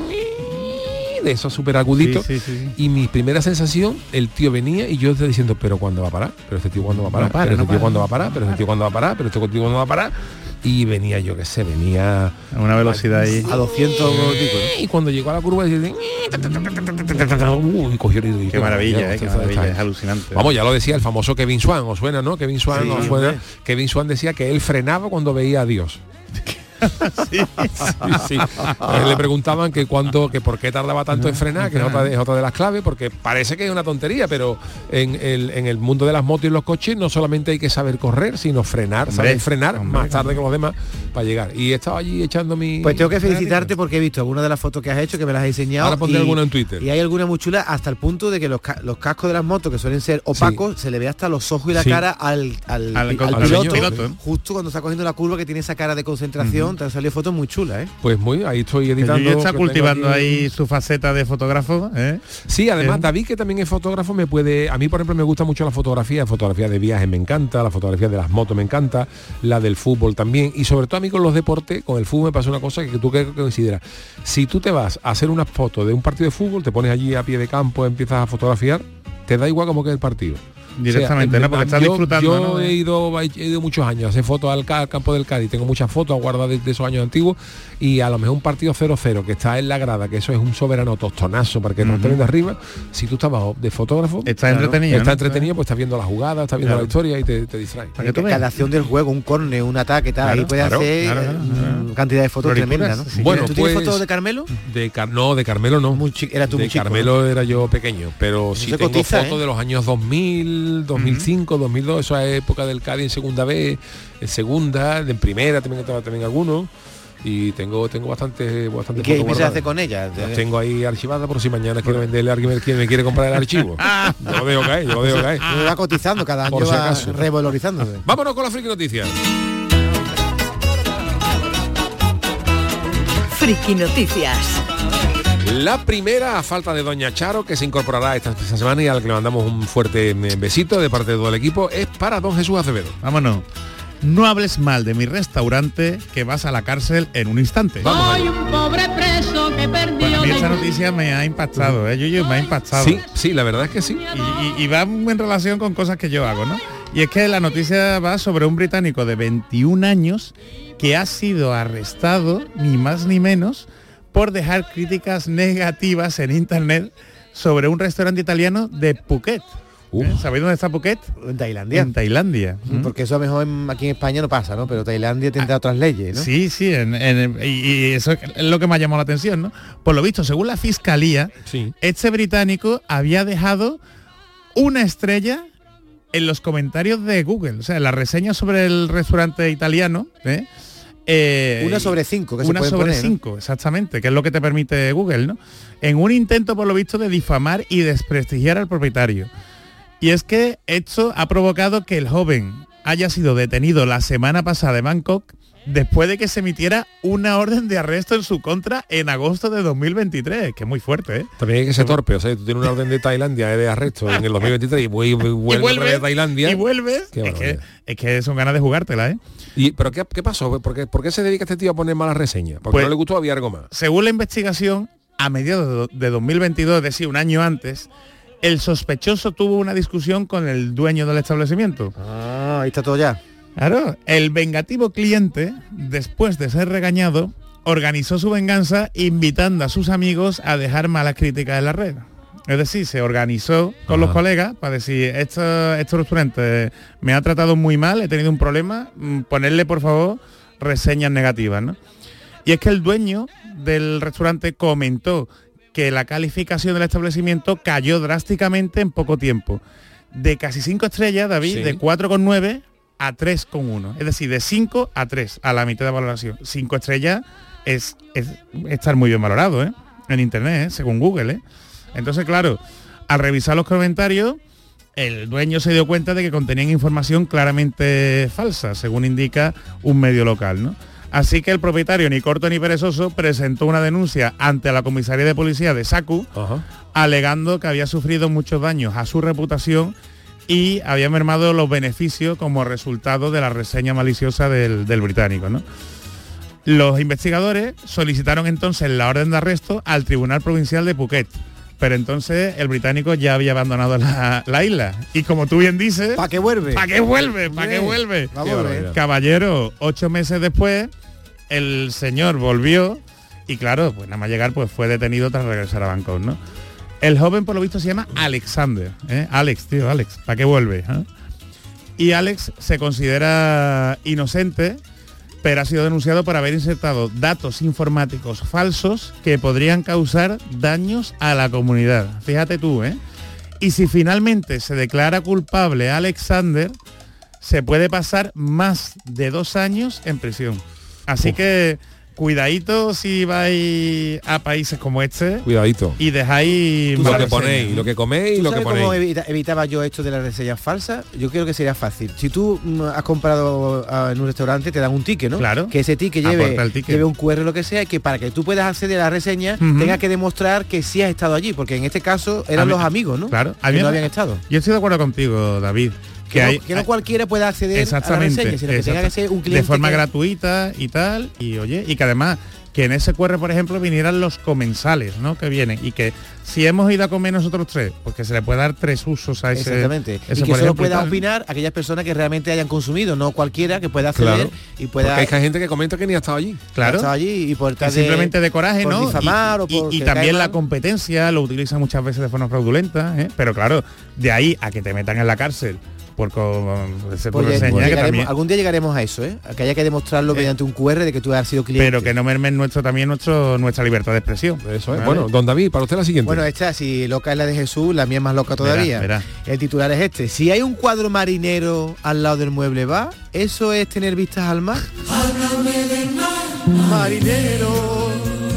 de esos súper aguditos, sí, sí, sí. Y mi primera sensación, el tío venía y yo estaba diciendo, pero ¿cuándo va a parar? Pero este tío ¿cuándo va a parar? No para, pero este no tío ¿cuándo va a parar? Pero este tío ¿cuándo va a parar? Pero este tío ¿cuándo va a parar? Y venía, yo qué sé, venía a una velocidad ahí a doscientos ¿no? Y cuando llegó a la curva decía, y cogió el qué maravilla, eh, qué maravilla, es alucinante. Vamos, ya lo decía el famoso Kevin Swan, ¿os suena, no? Kevin Swan, sí, ¿os suena? Sí. Kevin Swan decía que él frenaba cuando veía a Dios. sí, sí, sí. Pues le preguntaban que cuánto, que por qué tardaba tanto en frenar, que es otra, de, es otra de las claves, porque parece que es una tontería, pero en el, en el mundo de las motos y los coches no solamente hay que saber correr, sino frenar, hombre, saber frenar hombre, más tarde que los demás para llegar. Y he estado allí echando mi... Pues tengo que felicitarte porque he visto algunas de las fotos que has hecho, que me las has diseñado. Ahora pondré alguna en Twitter. Y hay alguna muy chula hasta el punto de que los, ca los cascos de las motos, que suelen ser opacos, sí. se le ve hasta los ojos y la sí. cara al, al, al, al, al piloto, piloto, justo cuando está cogiendo la curva, que tiene esa cara de concentración. Uh-huh. Te han salido fotos muy chula, ¿eh? Pues muy, ahí estoy editando. Y está cultivando ahí su faceta de fotógrafo, ¿eh? Sí, además ¿Eh? David, que también es fotógrafo, me puede, a mí por ejemplo me gusta mucho la fotografía, fotografía de viajes me encanta, la fotografía de las motos me encanta, la del fútbol también, y sobre todo a mí con los deportes, con el fútbol me pasa una cosa que tú que consideras, si tú te vas a hacer una foto de un partido de fútbol, te pones allí a pie de campo, empiezas a fotografiar, te da igual como que el partido. Directamente, o sea, ¿no? Porque estás yo, disfrutando. Yo ¿no? he ido he ido muchos años a hacer fotos al, al campo del Cádiz, tengo muchas fotos guardadas de, de esos años antiguos, y a lo mejor un partido cero cero que está en la grada, que eso es un soberano tostonazo para que uh-huh. no esté viendo arriba, si tú estás de fotógrafo, está claro, entretenido, está ¿no? entretenido, pues estás viendo la jugada, estás viendo claro. la historia y te, te distraes. Para que cada acción del juego, un córner, un ataque, tal, claro, ahí puedes claro, hacer claro, claro, claro. cantidad de fotos tremenda, ¿no? Sí. Bueno, ¿tú pues, tienes fotos de Carmelo? De Car no, de Carmelo no. Muy era tú de muy chico, Carmelo ¿no? era yo pequeño, pero sí tengo cotiza, fotos ¿eh? de los años dos mil, dos mil cinco, dos mil dos, esa época del Cádiz en segunda B, en segunda, en primera también también algunos. Y tengo tengo bastante bastante. ¿Y qué se hace con ella? Las tengo ahí archivadas por si mañana quiero venderle a alguien que me quiere comprar el archivo. Yo lo dejo caer, yo lo dejo caer. Me va cotizando, cada año si va revalorizando. Vámonos con la friki noticias. Friki noticias. La primera, a falta de Doña Charo, que se incorporará esta, esta semana y al que le mandamos un fuerte besito de parte de todo el equipo, es para don Jesús Acevedo. Vámonos. No hables mal de mi restaurante, que vas a la cárcel en un instante. Soy un pobre preso que perdió. Pues a mí esta noticia me ha impactado, ¿eh? Yuyu, me ha impactado. Sí, sí, la verdad es que sí. Y, y, y va en relación con cosas que yo hago, ¿no? Y es que la noticia va sobre un británico de veintiún años que ha sido arrestado, ni más ni menos, por dejar críticas negativas en internet sobre un restaurante italiano de Phuket. ¿Eh? ¿Sabéis dónde está Phuket? En Tailandia. En Tailandia. ¿Mm? Porque eso a lo mejor en, aquí en España no pasa, ¿no? Pero Tailandia tendrá ah, otras leyes, ¿no? Sí, sí, en, en, y, y eso es lo que me ha llamado la atención, ¿no? Por lo visto, según la fiscalía, sí. este británico había dejado una estrella en los comentarios de Google, o sea, en la reseña sobre el restaurante italiano, ¿eh? Eh, una sobre cinco, que una se puede sobre poner, cinco, ¿no? Exactamente, que es lo que te permite Google, ¿no? En un intento, por lo visto, de difamar y desprestigiar al propietario. Y es que esto ha provocado que el joven haya sido detenido la semana pasada en Bangkok después de que se emitiera una orden de arresto en su contra en agosto de dos mil veintitrés, que es muy fuerte, ¿eh? También hay que ser torpe, o sea, tú tienes una orden de Tailandia eh, de arresto en el dos mil veintitrés y vuelve, vuelve, vuelve a Tailandia. Y vuelves. Es que, es que son ganas de jugártela, ¿eh? ¿Y, ¿Pero qué, qué pasó? ¿Por qué, ¿Por qué se dedica este tío a poner malas reseñas? ¿Porque pues, no le gustó? Había algo más. Según la investigación, a mediados de dos mil veintidós, es decir, un año antes, el sospechoso tuvo una discusión con el dueño del establecimiento. Ah, ahí está todo ya. Claro, el vengativo cliente, después de ser regañado, organizó su venganza invitando a sus amigos a dejar malas críticas en la red. Es decir, se organizó con Ajá. los colegas para decir, este, este restaurante me ha tratado muy mal, he tenido un problema, ponerle por favor reseñas negativas, ¿no? Y es que el dueño del restaurante comentó que la calificación del establecimiento cayó drásticamente en poco tiempo. De casi cinco estrellas, David, sí. de cuatro coma nueve a tres coma uno. Es decir, de cinco a tres, a la mitad de valoración. cinco estrellas es, es estar muy bien valorado, ¿eh? En internet, ¿eh? Según Google, ¿eh? Entonces, claro, al revisar los comentarios, el dueño se dio cuenta de que contenían información claramente falsa, según indica un medio local, ¿no? Así que el propietario, ni corto ni perezoso, presentó una denuncia ante la comisaría de policía de Saku, Ajá. alegando que había sufrido muchos daños a su reputación y había mermado los beneficios como resultado de la reseña maliciosa del, del británico, ¿no? Los investigadores solicitaron entonces la orden de arresto al Tribunal Provincial de Phuket, pero entonces el británico ya había abandonado la, la isla. Y como tú bien dices... ¿Para qué vuelve? ¿Para qué vuelve? ¿Para qué vuelve? Caballero, ocho meses después, el señor volvió y claro, pues nada más llegar pues fue detenido tras regresar a Bangkok, ¿no? El joven, por lo visto, se llama Alexander, ¿eh? Alex, tío, Alex, ¿para qué vuelve? ¿Eh? Y Alex se considera inocente, pero ha sido denunciado por haber insertado datos informáticos falsos que podrían causar daños a la comunidad. Fíjate tú, ¿eh? Y si finalmente se declara culpable a Alexander, se puede pasar más de dos años en prisión. Así Uf. que... cuidadito si vais a países como este. Cuidadito. Y dejáis lo que ponéis, lo que coméis y lo que ponéis. ¿Cómo evita, evitaba yo esto de las reseñas falsas? Yo creo que sería fácil. Si tú mm, has comprado uh, en un restaurante, te dan un ticket, ¿no? Claro. Que ese ticket lleve, ticket. lleve un cu erre, lo que sea, y que para que tú puedas acceder a la reseña, uh-huh. tengas que demostrar que sí has estado allí, porque en este caso eran mí, los amigos, ¿no? Claro. Que no habían estado. Yo estoy de acuerdo contigo, David. Que, que, hay, no, que no cualquiera pueda acceder a la reseña, sino que tenga que ser un cliente de forma que... gratuita y tal, y oye, y que además que en ese cu erre, por ejemplo, vinieran los comensales, ¿no? Que vienen y que si hemos ido a comer nosotros tres, pues que se le puede dar tres usos a ese. Exactamente. Ese, y que solo pueda opinar aquellas personas que realmente hayan consumido, no cualquiera que pueda acceder claro. y pueda. Porque hay gente que comenta que ni ha estado allí. Claro. Ha estado allí y por de, simplemente de coraje, por ¿no? Difamar, y, o por y, y también la competencia lo utiliza muchas veces de forma fraudulenta, ¿eh? Pero claro, de ahí a que te metan en la cárcel. Por, por, por Oye, reseña, que también... algún día llegaremos a eso, ¿eh? A que haya que demostrarlo eh, mediante un cu erre de que tú has sido cliente. Pero que no mermen nuestro también nuestro nuestra libertad de expresión. Eso es. ¿Vale? Bueno, don David, para usted la siguiente. Bueno, esta, si loca es la de Jesús, la mía es más loca todavía. Verá, verá. El titular es este. Si hay un cuadro marinero al lado del mueble bar, ¿eso es tener vistas al mar? Háblame del mar, marinero.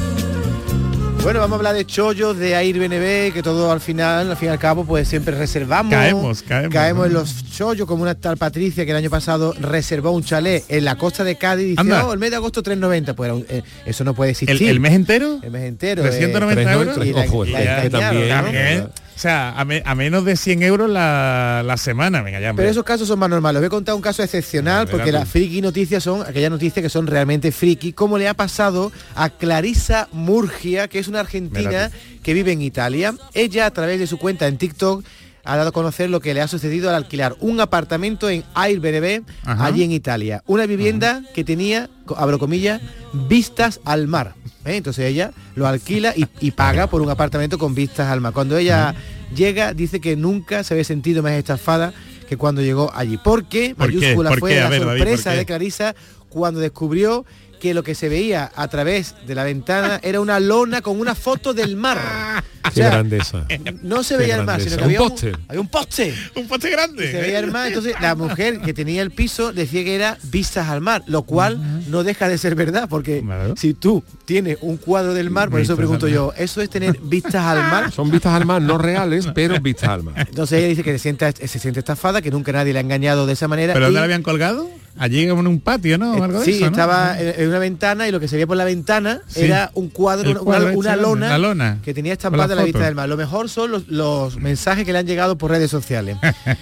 Bueno, vamos a hablar de chollos, de Airbnb, que todo al final, al fin y al cabo, pues siempre reservamos. Caemos, caemos. Caemos en los chollos, como una tal Patricia que el año pasado reservó un chalet en la costa de Cádiz y dice, oh, el mes de agosto tres noventa. Pues eh, eso no puede existir. ¿El, el mes entero? El mes entero. ¿trescientos noventa euros? Y la, oh, la, la, la, también, también. O sea, a, me, a menos de cien euros la, la semana, venga ya. Pero esos casos son más normales. Os voy a contar un caso excepcional, no, porque las friki noticias son aquellas noticias que son realmente friki, como le ha pasado a Clarissa Murgia, que es una argentina que vive en Italia. Ella, a través de su cuenta en TikTok, ha dado a conocer lo que le ha sucedido al alquilar un apartamento en Airbnb, Ajá. allí en Italia. Una vivienda Ajá. que tenía, abro comillas, vistas al mar. ¿Eh? Entonces ella lo alquila y, y paga por un apartamento con vistas al mar. Cuando ella uh-huh. llega, dice que nunca se había sentido más estafada que cuando llegó allí. Porque, ¿Por mayúscula, ¿Por fue qué? la ver, sorpresa David, de Clarissa cuando descubrió que lo que se veía a través de la ventana era una lona con una foto del mar. Qué grandeza. No se veía el mar, sino que había un poste. Un, había un poste. Un poste grande. Se veía el mar, entonces la mujer que tenía el piso decía que era vistas al mar, lo cual uh-huh. no deja de ser verdad, porque claro. si tú tienes un cuadro del mar, por vistas eso pregunto yo, ¿eso es tener vistas al mar? Son vistas al mar, no reales, pero vistas al mar. Entonces ella dice que se siente, se siente estafada, que nunca nadie le ha engañado de esa manera. ¿Pero y... dónde la habían colgado? Allí en un patio, ¿no? O algo sí, de eso, estaba ¿no? en una ventana y lo que se veía por la ventana sí. era un cuadro, una, cuadro una, una lona, lona que tenía estampada la, la vista del mar. Lo mejor son los, los mensajes que le han llegado por redes sociales.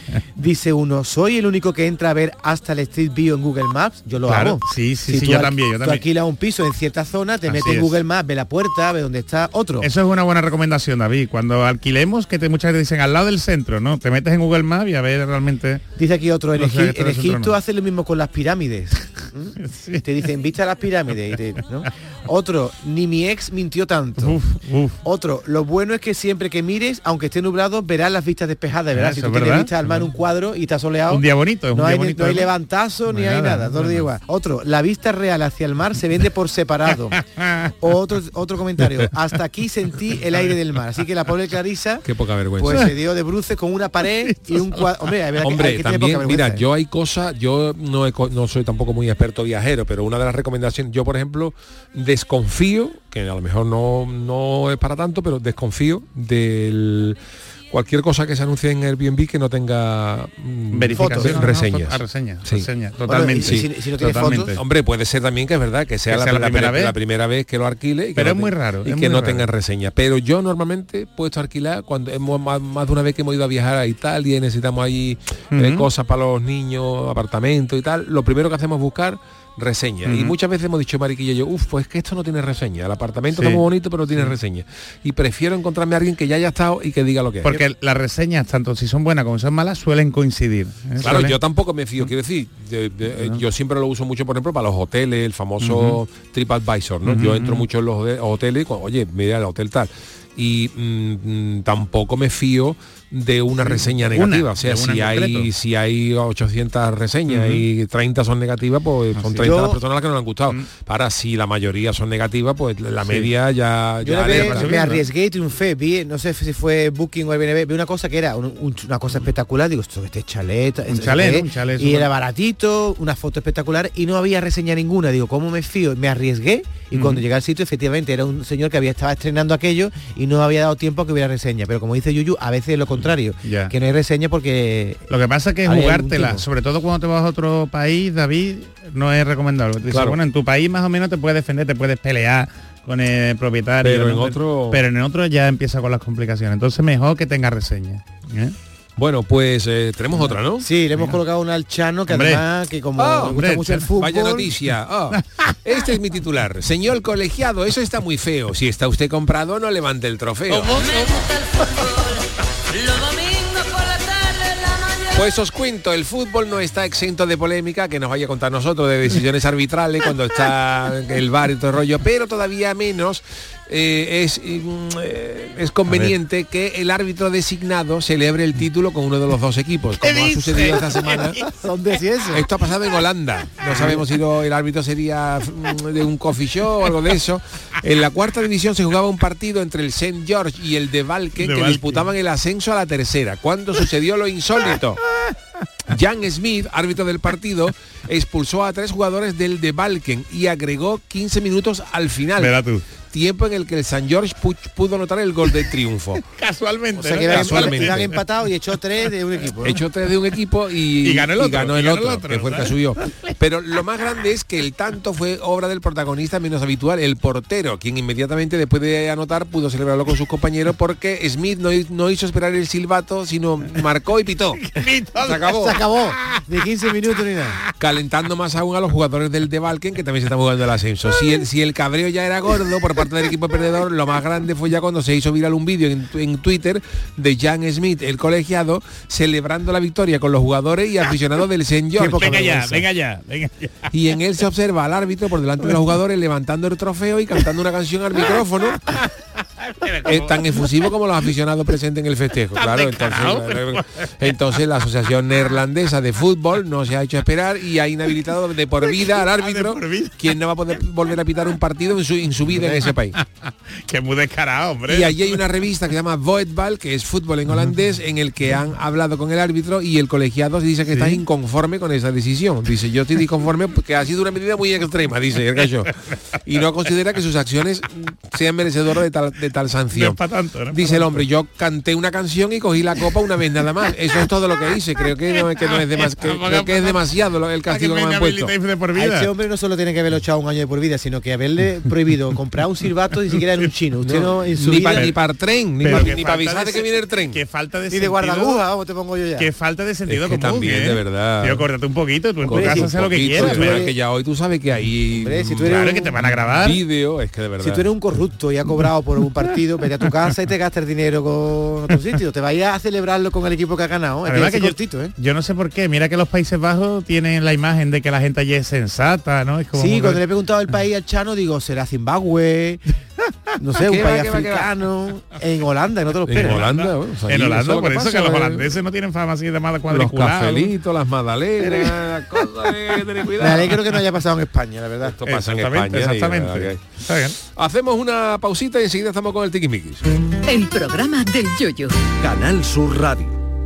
Dice uno, soy el único que entra a ver hasta el Street View en Google Maps. Yo lo claro, hago. Sí, sí, si sí, tú yo al, también, yo tú también. alquilas un piso en cierta zona, te Así metes en Google Maps, ve la puerta, ve dónde está otro. Eso es una buena recomendación, David. Cuando alquilemos, que te, muchas veces dicen al lado del centro, ¿no? Te metes en Google Maps y a ver realmente... Dice aquí otro, en, Egip en Egipto no. hace lo mismo con las pirámides. Sí. Te dicen, viste a las pirámides. Y te, ¿no? Otro, ni mi ex mintió tanto. Uf, uf. Otro, lo bueno es que siempre que mires, aunque esté nublado, verás las vistas despejadas, ¿verdad? Si tú tienes vista al mar un cuadro y está soleado. Un día bonito. No, un hay, día bonito no hay levantazo ni nada, hay nada. Todo igual. Otro, la vista real hacia el mar se vende por separado. otro, otro comentario, hasta aquí sentí el aire del mar. Así que la pobre Clarisa, qué poca vergüenza. Pues se dio de bruces con una pared y un cuadro. Hombre, hay Hombre que, hay también, mira, yo hay cosas, yo no, he, no soy tampoco muy experto viajero, pero una de las recomendaciones, yo por ejemplo desconfío, que a lo mejor no, no es para tanto, pero desconfío del cualquier cosa que se anuncie en Airbnb que no tenga mm, verificación, no, reseñas. No, reseña, sí. reseña, totalmente. Bueno, y, sí, si, si no tiene totalmente. fotos, hombre, puede ser también que es verdad que sea, que la, sea la, la, primera vez? la primera vez que lo alquile, y que pero no es muy te, raro y es que no raro. tengan reseña. Pero yo normalmente he puesto a alquilar cuando hemos más, más de una vez que hemos ido a viajar a Italia y necesitamos ahí uh-huh. eh, cosas para los niños, apartamentos y tal. Lo primero que hacemos es buscar reseña. Uh-huh. Y muchas veces hemos dicho Mariquilla y yo, uff, pues que esto no tiene reseña. El apartamento sí. está muy bonito, pero no tiene sí. reseña. Y prefiero encontrarme a alguien que ya haya estado y que diga lo que es. Porque las reseñas, tanto si son buenas como si son malas, suelen coincidir. ¿eh? Claro, suelen... yo tampoco me fío, quiero decir, de, de, uh-huh. yo siempre lo uso mucho, por ejemplo, para los hoteles, el famoso uh-huh. TripAdvisor, ¿no? Uh-huh. Yo entro mucho en los hoteles, oye, mira el hotel tal. Y mmm, tampoco me fío de una reseña negativa, una, o sea, si hay si hay ochocientas reseñas uh-huh. y treinta son negativas, pues son treinta yo, las personas las que no le han gustado. Uh-huh. Para si la mayoría son negativas, pues la sí. media ya... Yo ya vez, me arriesgué y triunfé, vi, no sé si fue Booking o Airbnb, vi una cosa que era un, un, una cosa espectacular, digo, esto este chalet, un chalet, este, un chalet y super... era baratito, una foto espectacular y no había reseña ninguna, digo, ¿cómo me fío? Me arriesgué y uh-huh. cuando llegué al sitio, efectivamente, era un señor que había estaba estrenando aquello y no había dado tiempo a que hubiera reseña, pero como dice Yuyu, a veces es lo contrario, yeah. que no hay reseña porque... Lo que pasa es que jugártela, sobre todo cuando te vas a otro país, David, no es recomendable. Te claro. dice, bueno, en tu país más o menos te puedes defender, te puedes pelear con el propietario. Pero ¿no? en otro... Pero en otro ya empieza con las complicaciones. Entonces mejor que tenga reseña. ¿eh? Bueno, pues eh, tenemos otra, ¿no? Sí, le hemos colocado una al Chano, que hombre. además, que como oh, le hombre, gusta mucho el fútbol... Vaya noticia. Oh, este es mi titular. Señor colegiado, eso está muy feo. Si está usted comprado, no levante el trofeo. ¿Cómo? Pues os cuento, el fútbol no está exento de polémica, que nos vaya a contar nosotros, de decisiones arbitrales cuando está el V A R y todo el rollo, pero todavía menos eh, es, eh, es conveniente que el árbitro designado celebre el título con uno de los dos equipos, como ha sucedido esta semana. ¿Dónde es eso? Esto ha pasado en Holanda. No sabemos si el árbitro sería de un coffee show o algo de eso. En la cuarta división se jugaba un partido entre el Saint George y el de Valken, que disputaban el ascenso a la tercera, cuando sucedió lo insólito. Jan Smith, árbitro del partido, expulsó a tres jugadores del de Valken y agregó quince minutos al final. Verá tú. Tiempo en el que el Saint George pudo anotar el gol de triunfo. Casualmente. O sea, que ¿no? Casualmente. Iban empatados y echó tres de un equipo, ¿no? Echó tres de un equipo y, y ganó el otro, y ganó el y ganó otro, el otro que fue el que subió. Pero lo más grande es que el tanto fue obra del protagonista menos habitual, el portero, quien inmediatamente después de anotar pudo celebrarlo con sus compañeros porque Smith no, no hizo esperar el silbato, sino marcó y pitó. Se acabó. Se acabó. De quince minutos ni nada. Calentando más aún a los jugadores del de Valken, que también se están jugando el ascenso. Si el, si el cabreo ya era gordo por parte del equipo perdedor, lo más grande fue ya cuando se hizo viral un vídeo en, en Twitter de Jan Smith, el colegiado, celebrando la victoria con los jugadores y aficionados del Saint George. Venga ya, venga ya, venga ya. Y en él se observa al árbitro por delante de los jugadores levantando el trofeo y cantando una canción al micrófono. Es tan efusivo como los aficionados presentes en el festejo. Claro, entonces, entonces la Asociación Neerlandesa de Fútbol no se ha hecho esperar y ha inhabilitado de por vida al árbitro, quien no va a poder volver a pitar un partido en su, en su vida en ese país. Que muy descarado, hombre. Y allí hay una revista que se llama Voetbal, que es fútbol en holandés, en el que han hablado con el árbitro y el colegiado dice que ¿sí? está inconforme con esa decisión. Dice, yo estoy inconforme porque ha sido una medida muy extrema, dice el gallo. Y no considera que sus acciones sean merecedoras de tal, de tal sanción. No es tanto, no es dice el hombre, yo canté una canción y cogí la copa una vez nada más. Eso es todo lo que hice. Creo que no, que no es, demas, que, creo que es demasiado el castigo que me han puesto. De por vida. A ese hombre no solo tiene que haberlo echado un año de por vida, sino que haberle prohibido comprar un silbato ni siquiera en un chino. Usted no, no en su ni vida, para ni para tren, ni para ni pa avisar de que viene el tren. Que falta de ni de guardaguja, vamos, te pongo yo ya. Que falta de sentido es que común, también, ¿eh? de verdad. Tío, córtate un poquito, tú en tu Hombre, casa sí, haces lo que poquito, quieras. Pero es que ya hoy tú sabes que hay hombre, si tú eres claro un, que te van a grabar vídeo, es que de verdad. Si tú eres un corrupto y has cobrado por un partido, vete a tu casa y te gastas el dinero con otro sitio. Te vayas a celebrarlo con el equipo que ha ganado. Es Además que que yo, cortito, ¿eh? yo no sé por qué. Mira que los Países Bajos tienen la imagen de que la gente allí es sensata, ¿no? Es como sí, muy... cuando le he preguntado el país al Chano, digo, será Zimbabue, no sé, un país africano, en Holanda, no te lo esperes. En Holanda, bueno, o sea, en Holanda, eso por eso que los es... holandeses no tienen fama así de mala los cuadriculada. cafelitos, las magdalenas, las cosas de tener cuidado. Me alegro que no haya pasado en España, la verdad. Esto pasa en España. Exactamente. Está bien. Hacemos una pausita y enseguida estamos con el tiquismiquis. El programa del Yoyo. Canal Sur Radio.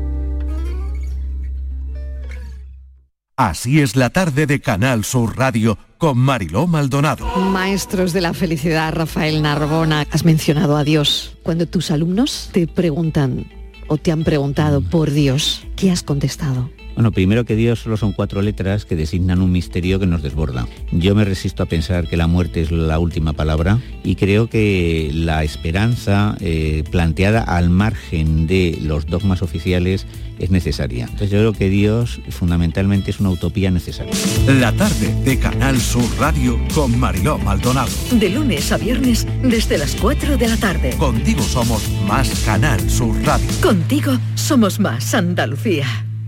Así es la tarde de Canal Sur Radio con Mariló Maldonado. Maestros de la felicidad, Rafael Narbona, has mencionado a Dios. Cuando tus alumnos te preguntan o te han preguntado por Dios, ¿qué has contestado? Bueno, primero que Dios solo son cuatro letras que designan un misterio que nos desborda. Yo me resisto a pensar que la muerte es la última palabra y creo que la esperanza eh, planteada al margen de los dogmas oficiales es necesaria. Entonces yo creo que Dios fundamentalmente es una utopía necesaria. La tarde de Canal Sur Radio con Mariló Maldonado. De lunes a viernes desde las cuatro de la tarde. Contigo somos más Canal Sur Radio. Contigo somos más Andalucía.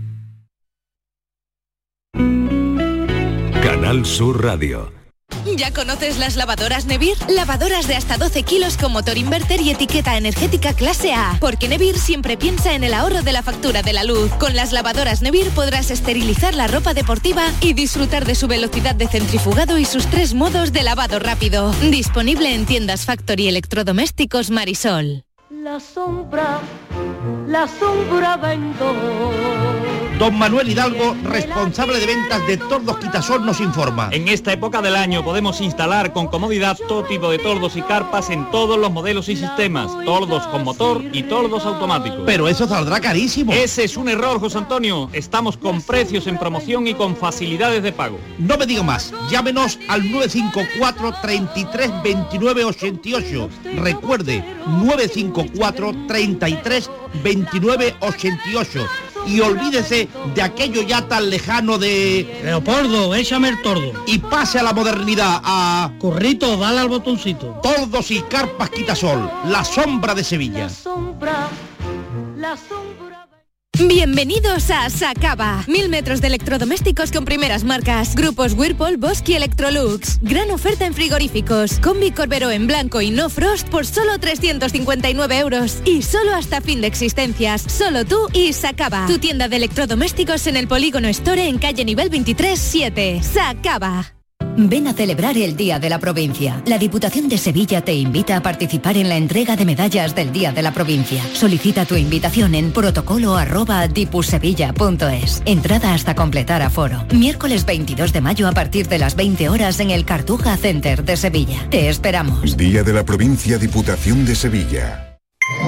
Canal Sur Radio. ¿Ya conoces las lavadoras Nevir? Lavadoras de hasta doce kilos con motor inverter y etiqueta energética clase A. Porque Nevir siempre piensa en el ahorro de la factura de la luz. Con las lavadoras Nevir podrás esterilizar la ropa deportiva y disfrutar de su velocidad de centrifugado y sus tres modos de lavado rápido. Disponible en tiendas Factory Electrodomésticos Marisol. La sombra, la sombra vendo. Don Manuel Hidalgo, responsable de ventas de Tordos Quitasol, nos informa. En esta época del año podemos instalar con comodidad todo tipo de tordos y carpas en todos los modelos y sistemas, tordos con motor y tordos automáticos. Pero eso saldrá carísimo. Ese es un error, José Antonio. Estamos con precios en promoción y con facilidades de pago. No me diga más. Llámenos al nueve cinco cuatro, treinta y tres, veintinueve, ochenta y ocho. Recuerde, nueve cinco cuatro, treinta y tres, veintinueve, ochenta y ocho. Y olvídese de aquello ya tan lejano de... Leopoldo, échame el tordo. Y pase a la modernidad, a... Corrito, dale al botoncito. Tordos y carpas Quitasol, la sombra de Sevilla. La sombra, la sombra... Bienvenidos a Sacaba. Mil metros de electrodomésticos con primeras marcas. Grupos Whirlpool, Bosch y Electrolux. Gran oferta en frigoríficos. Combi Corbero en blanco y no frost por solo trescientos cincuenta y nueve euros. Y solo hasta fin de existencias. Solo tú y Sacaba. Tu tienda de electrodomésticos en el Polígono Store en calle nivel veintitrés siete. Sacaba. Ven a celebrar el Día de la Provincia. La Diputación de Sevilla te invita a participar en la entrega de medallas del Día de la Provincia. Solicita tu invitación en protocolo arroba dipusevilla punto es. Entrada hasta completar aforo. Miércoles veintidós de mayo a partir de las veinte horas en el Cartuja Center de Sevilla. Te esperamos. Día de la Provincia, Diputación de Sevilla.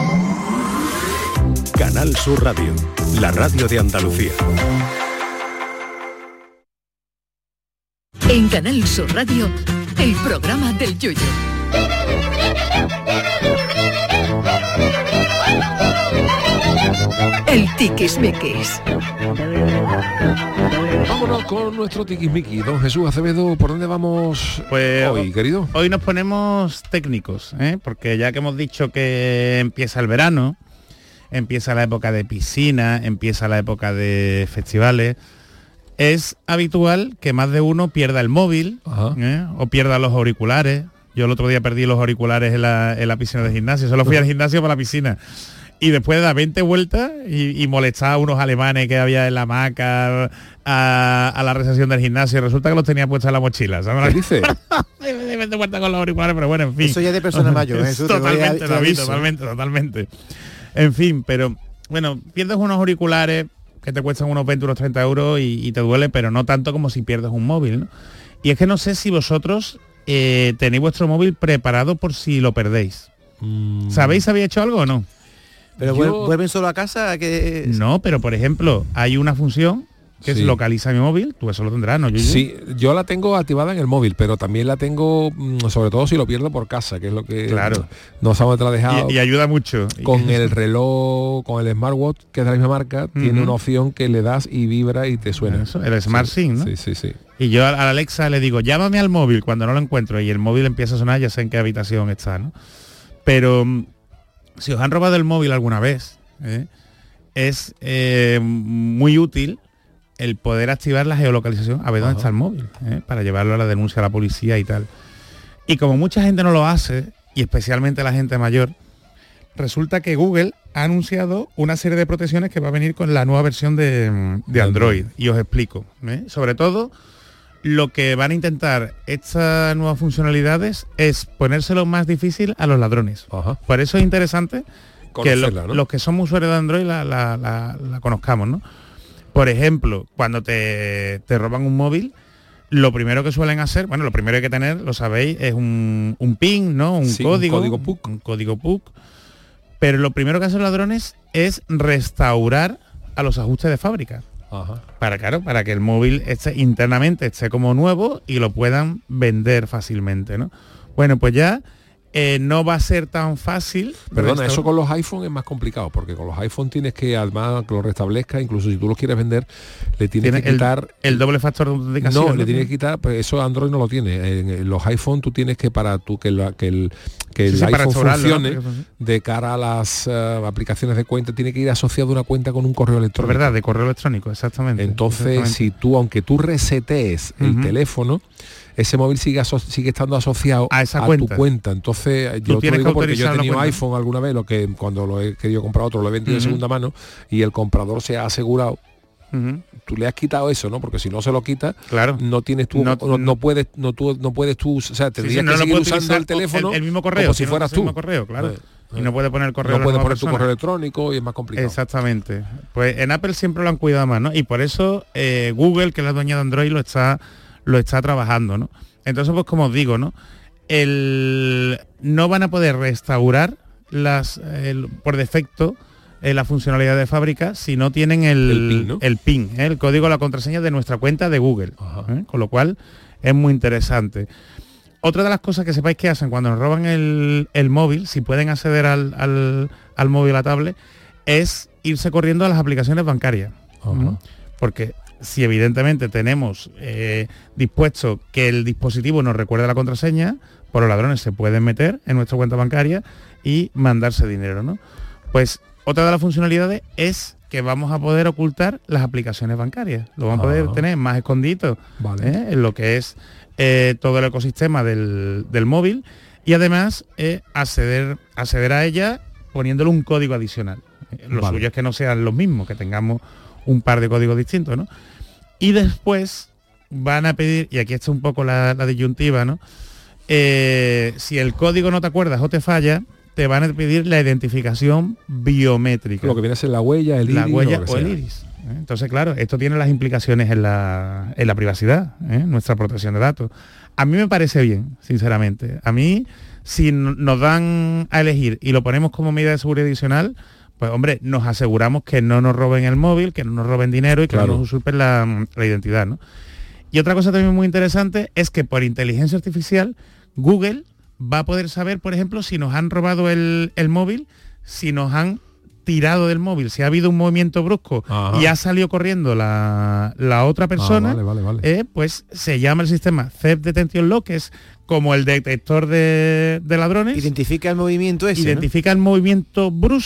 Canal Sur Radio, la radio de Andalucía. En Canal Sur Radio, el programa del Yoyo. El tiquismiquis. Vámonos con nuestro tiquismiquis. Don Jesús Acevedo, ¿por dónde vamos pues, hoy, querido? Hoy nos ponemos técnicos, ¿eh? Porque ya que hemos dicho que empieza el verano, empieza la época de piscina, empieza la época de festivales, es habitual que más de uno pierda el móvil, ¿eh? O pierda los auriculares, Yo el otro día perdí los auriculares en la, en la piscina de gimnasio. Solo fui al gimnasio para la piscina. Y después de dar veinte vueltas y, y molestar a unos alemanes que había en la hamaca, a, a la recepción del gimnasio, resulta que los tenía puestos en la mochila. ¿Sabes? ¿Qué dice? De veinte vueltas con los auriculares, pero bueno, en fin. Eso ya de persona mayor. Eso totalmente, te David, totalmente, totalmente. En fin, pero bueno, pierdes unos auriculares que te cuestan unos veinte, unos treinta euros y, y te duele, pero no tanto como si pierdes un móvil, ¿no? Y es que no sé si vosotros eh, tenéis vuestro móvil preparado por si lo perdéis. Mm. ¿Sabéis si habéis hecho algo o no? ¿Pero Yo... vuelven solo a casa? Que... No, pero por ejemplo, hay una función que sí. es localiza mi móvil, tú eso lo tendrás, ¿no? Yo, sí, yo la tengo activada en el móvil, pero también la tengo, sobre todo si lo pierdo por casa, que es lo que claro. no, no sabemos dónde te la he dejado. Y, y ayuda mucho. Con el reloj, con el smartwatch, que es de la misma marca, uh-huh. tiene una opción que le das y vibra y te suena. Eso, el Smart sí, Sync, ¿no? Sí, sí, sí. Y yo a Alexa le digo, llámame al móvil cuando no lo encuentro, y el móvil empieza a sonar, ya sé en qué habitación está, ¿no? Pero si os han robado el móvil alguna vez, ¿eh? es eh, muy útil el poder activar la geolocalización, a ver dónde Ajá. está el móvil, ¿eh? para llevarlo a la denuncia a la policía y tal. Y como mucha gente no lo hace, y especialmente la gente mayor, resulta que Google ha anunciado una serie de protecciones que va a venir con la nueva versión de, de Android. Y os explico. ¿eh? Sobre todo, lo que van a intentar estas nuevas funcionalidades es ponérselo más difícil a los ladrones. Ajá. Por eso es interesante que lo, ¿no? los que somos usuarios de Android la, la, la, la conozcamos, ¿no? Por ejemplo, cuando te, te roban un móvil, lo primero que suelen hacer, bueno, lo primero que hay que tener, lo sabéis, es un, un PIN, ¿no? Un sí, código. Un código P U C. Un código P U C. Pero lo primero que hacen los ladrones es restaurar a los ajustes de fábrica. Ajá. Para, claro, para que el móvil esté internamente esté como nuevo y lo puedan vender fácilmente, ¿no? Bueno, pues ya Eh, no va a ser tan fácil. Perdona, eso con los iPhone es más complicado, porque con los iPhone tienes que, además, que lo restablezca, incluso si tú los quieres vender, le tienes ¿Tiene que quitar... El, el doble factor de autenticación. No, ¿no? le tienes que quitar, pues eso Android no lo tiene. En, en los iPhone tú tienes que, para tú que, la, que el, que el sí, sí, iPhone funcione, ¿no? de cara a las uh, aplicaciones de cuenta, tiene que ir asociado a una cuenta con un correo electrónico. Es verdad, de correo electrónico, exactamente. Entonces, exactamente. si tú, aunque tú resetees uh-huh. el teléfono, ese móvil sigue, aso sigue estando asociado a, esa a cuenta. tu cuenta. Entonces, yo te lo digo porque yo he tenido iPhone alguna vez, lo que cuando lo he querido comprar otro, lo he vendido uh-huh. de segunda mano, y el comprador se ha asegurado. Uh-huh. Tú le has quitado eso, ¿no? Porque si no se lo quitas, claro. no tienes tú, no, no, no puedes, no, tú, no puedes tú, o sea, tendrías sí, sí, no que seguir usando el teléfono el, el mismo correo, como si fueras tú. El mismo correo, claro. Eh, y no puedes poner el correo. No puedes poner persona. tu correo electrónico y es más complicado. Exactamente. Pues en Apple siempre lo han cuidado más, ¿no? Y por eso eh, Google, que es la dueña de Android, lo está, lo está trabajando, ¿no? Entonces, pues como os digo, ¿no? El, no van a poder restaurar las el, por defecto eh, la funcionalidad de fábrica si no tienen el, el PIN, ¿no? el, PIN ¿eh? el código, la contraseña de nuestra cuenta de Google. ¿eh? Con lo cual es muy interesante. Otra de las cosas que sepáis que hacen cuando nos roban el, el móvil, si pueden acceder al, al, al móvil, a la tablet, es irse corriendo a las aplicaciones bancarias. ¿no? Porque si evidentemente tenemos eh, dispuesto que el dispositivo nos recuerde la contraseña, pues los ladrones se pueden meter en nuestra cuenta bancaria y mandarse dinero, ¿no? Pues otra de las funcionalidades es que vamos a poder ocultar las aplicaciones bancarias. Lo vamos ah. a poder tener más escondido vale. ¿eh? en lo que es eh, todo el ecosistema del, del móvil, y además eh, acceder, acceder a ella poniéndole un código adicional. Lo vale. suyo es que no sean los mismos, que tengamos un par de códigos distintos, ¿no? Y después van a pedir, y aquí está un poco la, la disyuntiva, ¿no? Eh, si el código no te acuerdas o te falla, te van a pedir la identificación biométrica. Lo que viene a ser la huella, el iris. La huella o, o el iris. ¿eh? Entonces, claro, esto tiene las implicaciones en la, en la privacidad, ¿eh? nuestra protección de datos. A mí me parece bien, sinceramente. A mí, si nos dan a elegir y lo ponemos como medida de seguridad adicional, pues hombre, nos aseguramos que no nos roben el móvil, que no nos roben dinero y que claro. no nos usurpen la, la identidad, ¿no? Y otra cosa también muy interesante es que por inteligencia artificial, Google va a poder saber, por ejemplo, si nos han robado el, el móvil, si nos han tirado del móvil, si ha habido un movimiento brusco Ajá. y ha salido corriendo la, la otra persona, ah, vale, vale, vale. Eh, pues se llama el sistema Theft Detection Lock, que es como el detector de, de ladrones. Identifica el movimiento ese, Identifica ¿no? el movimiento brusco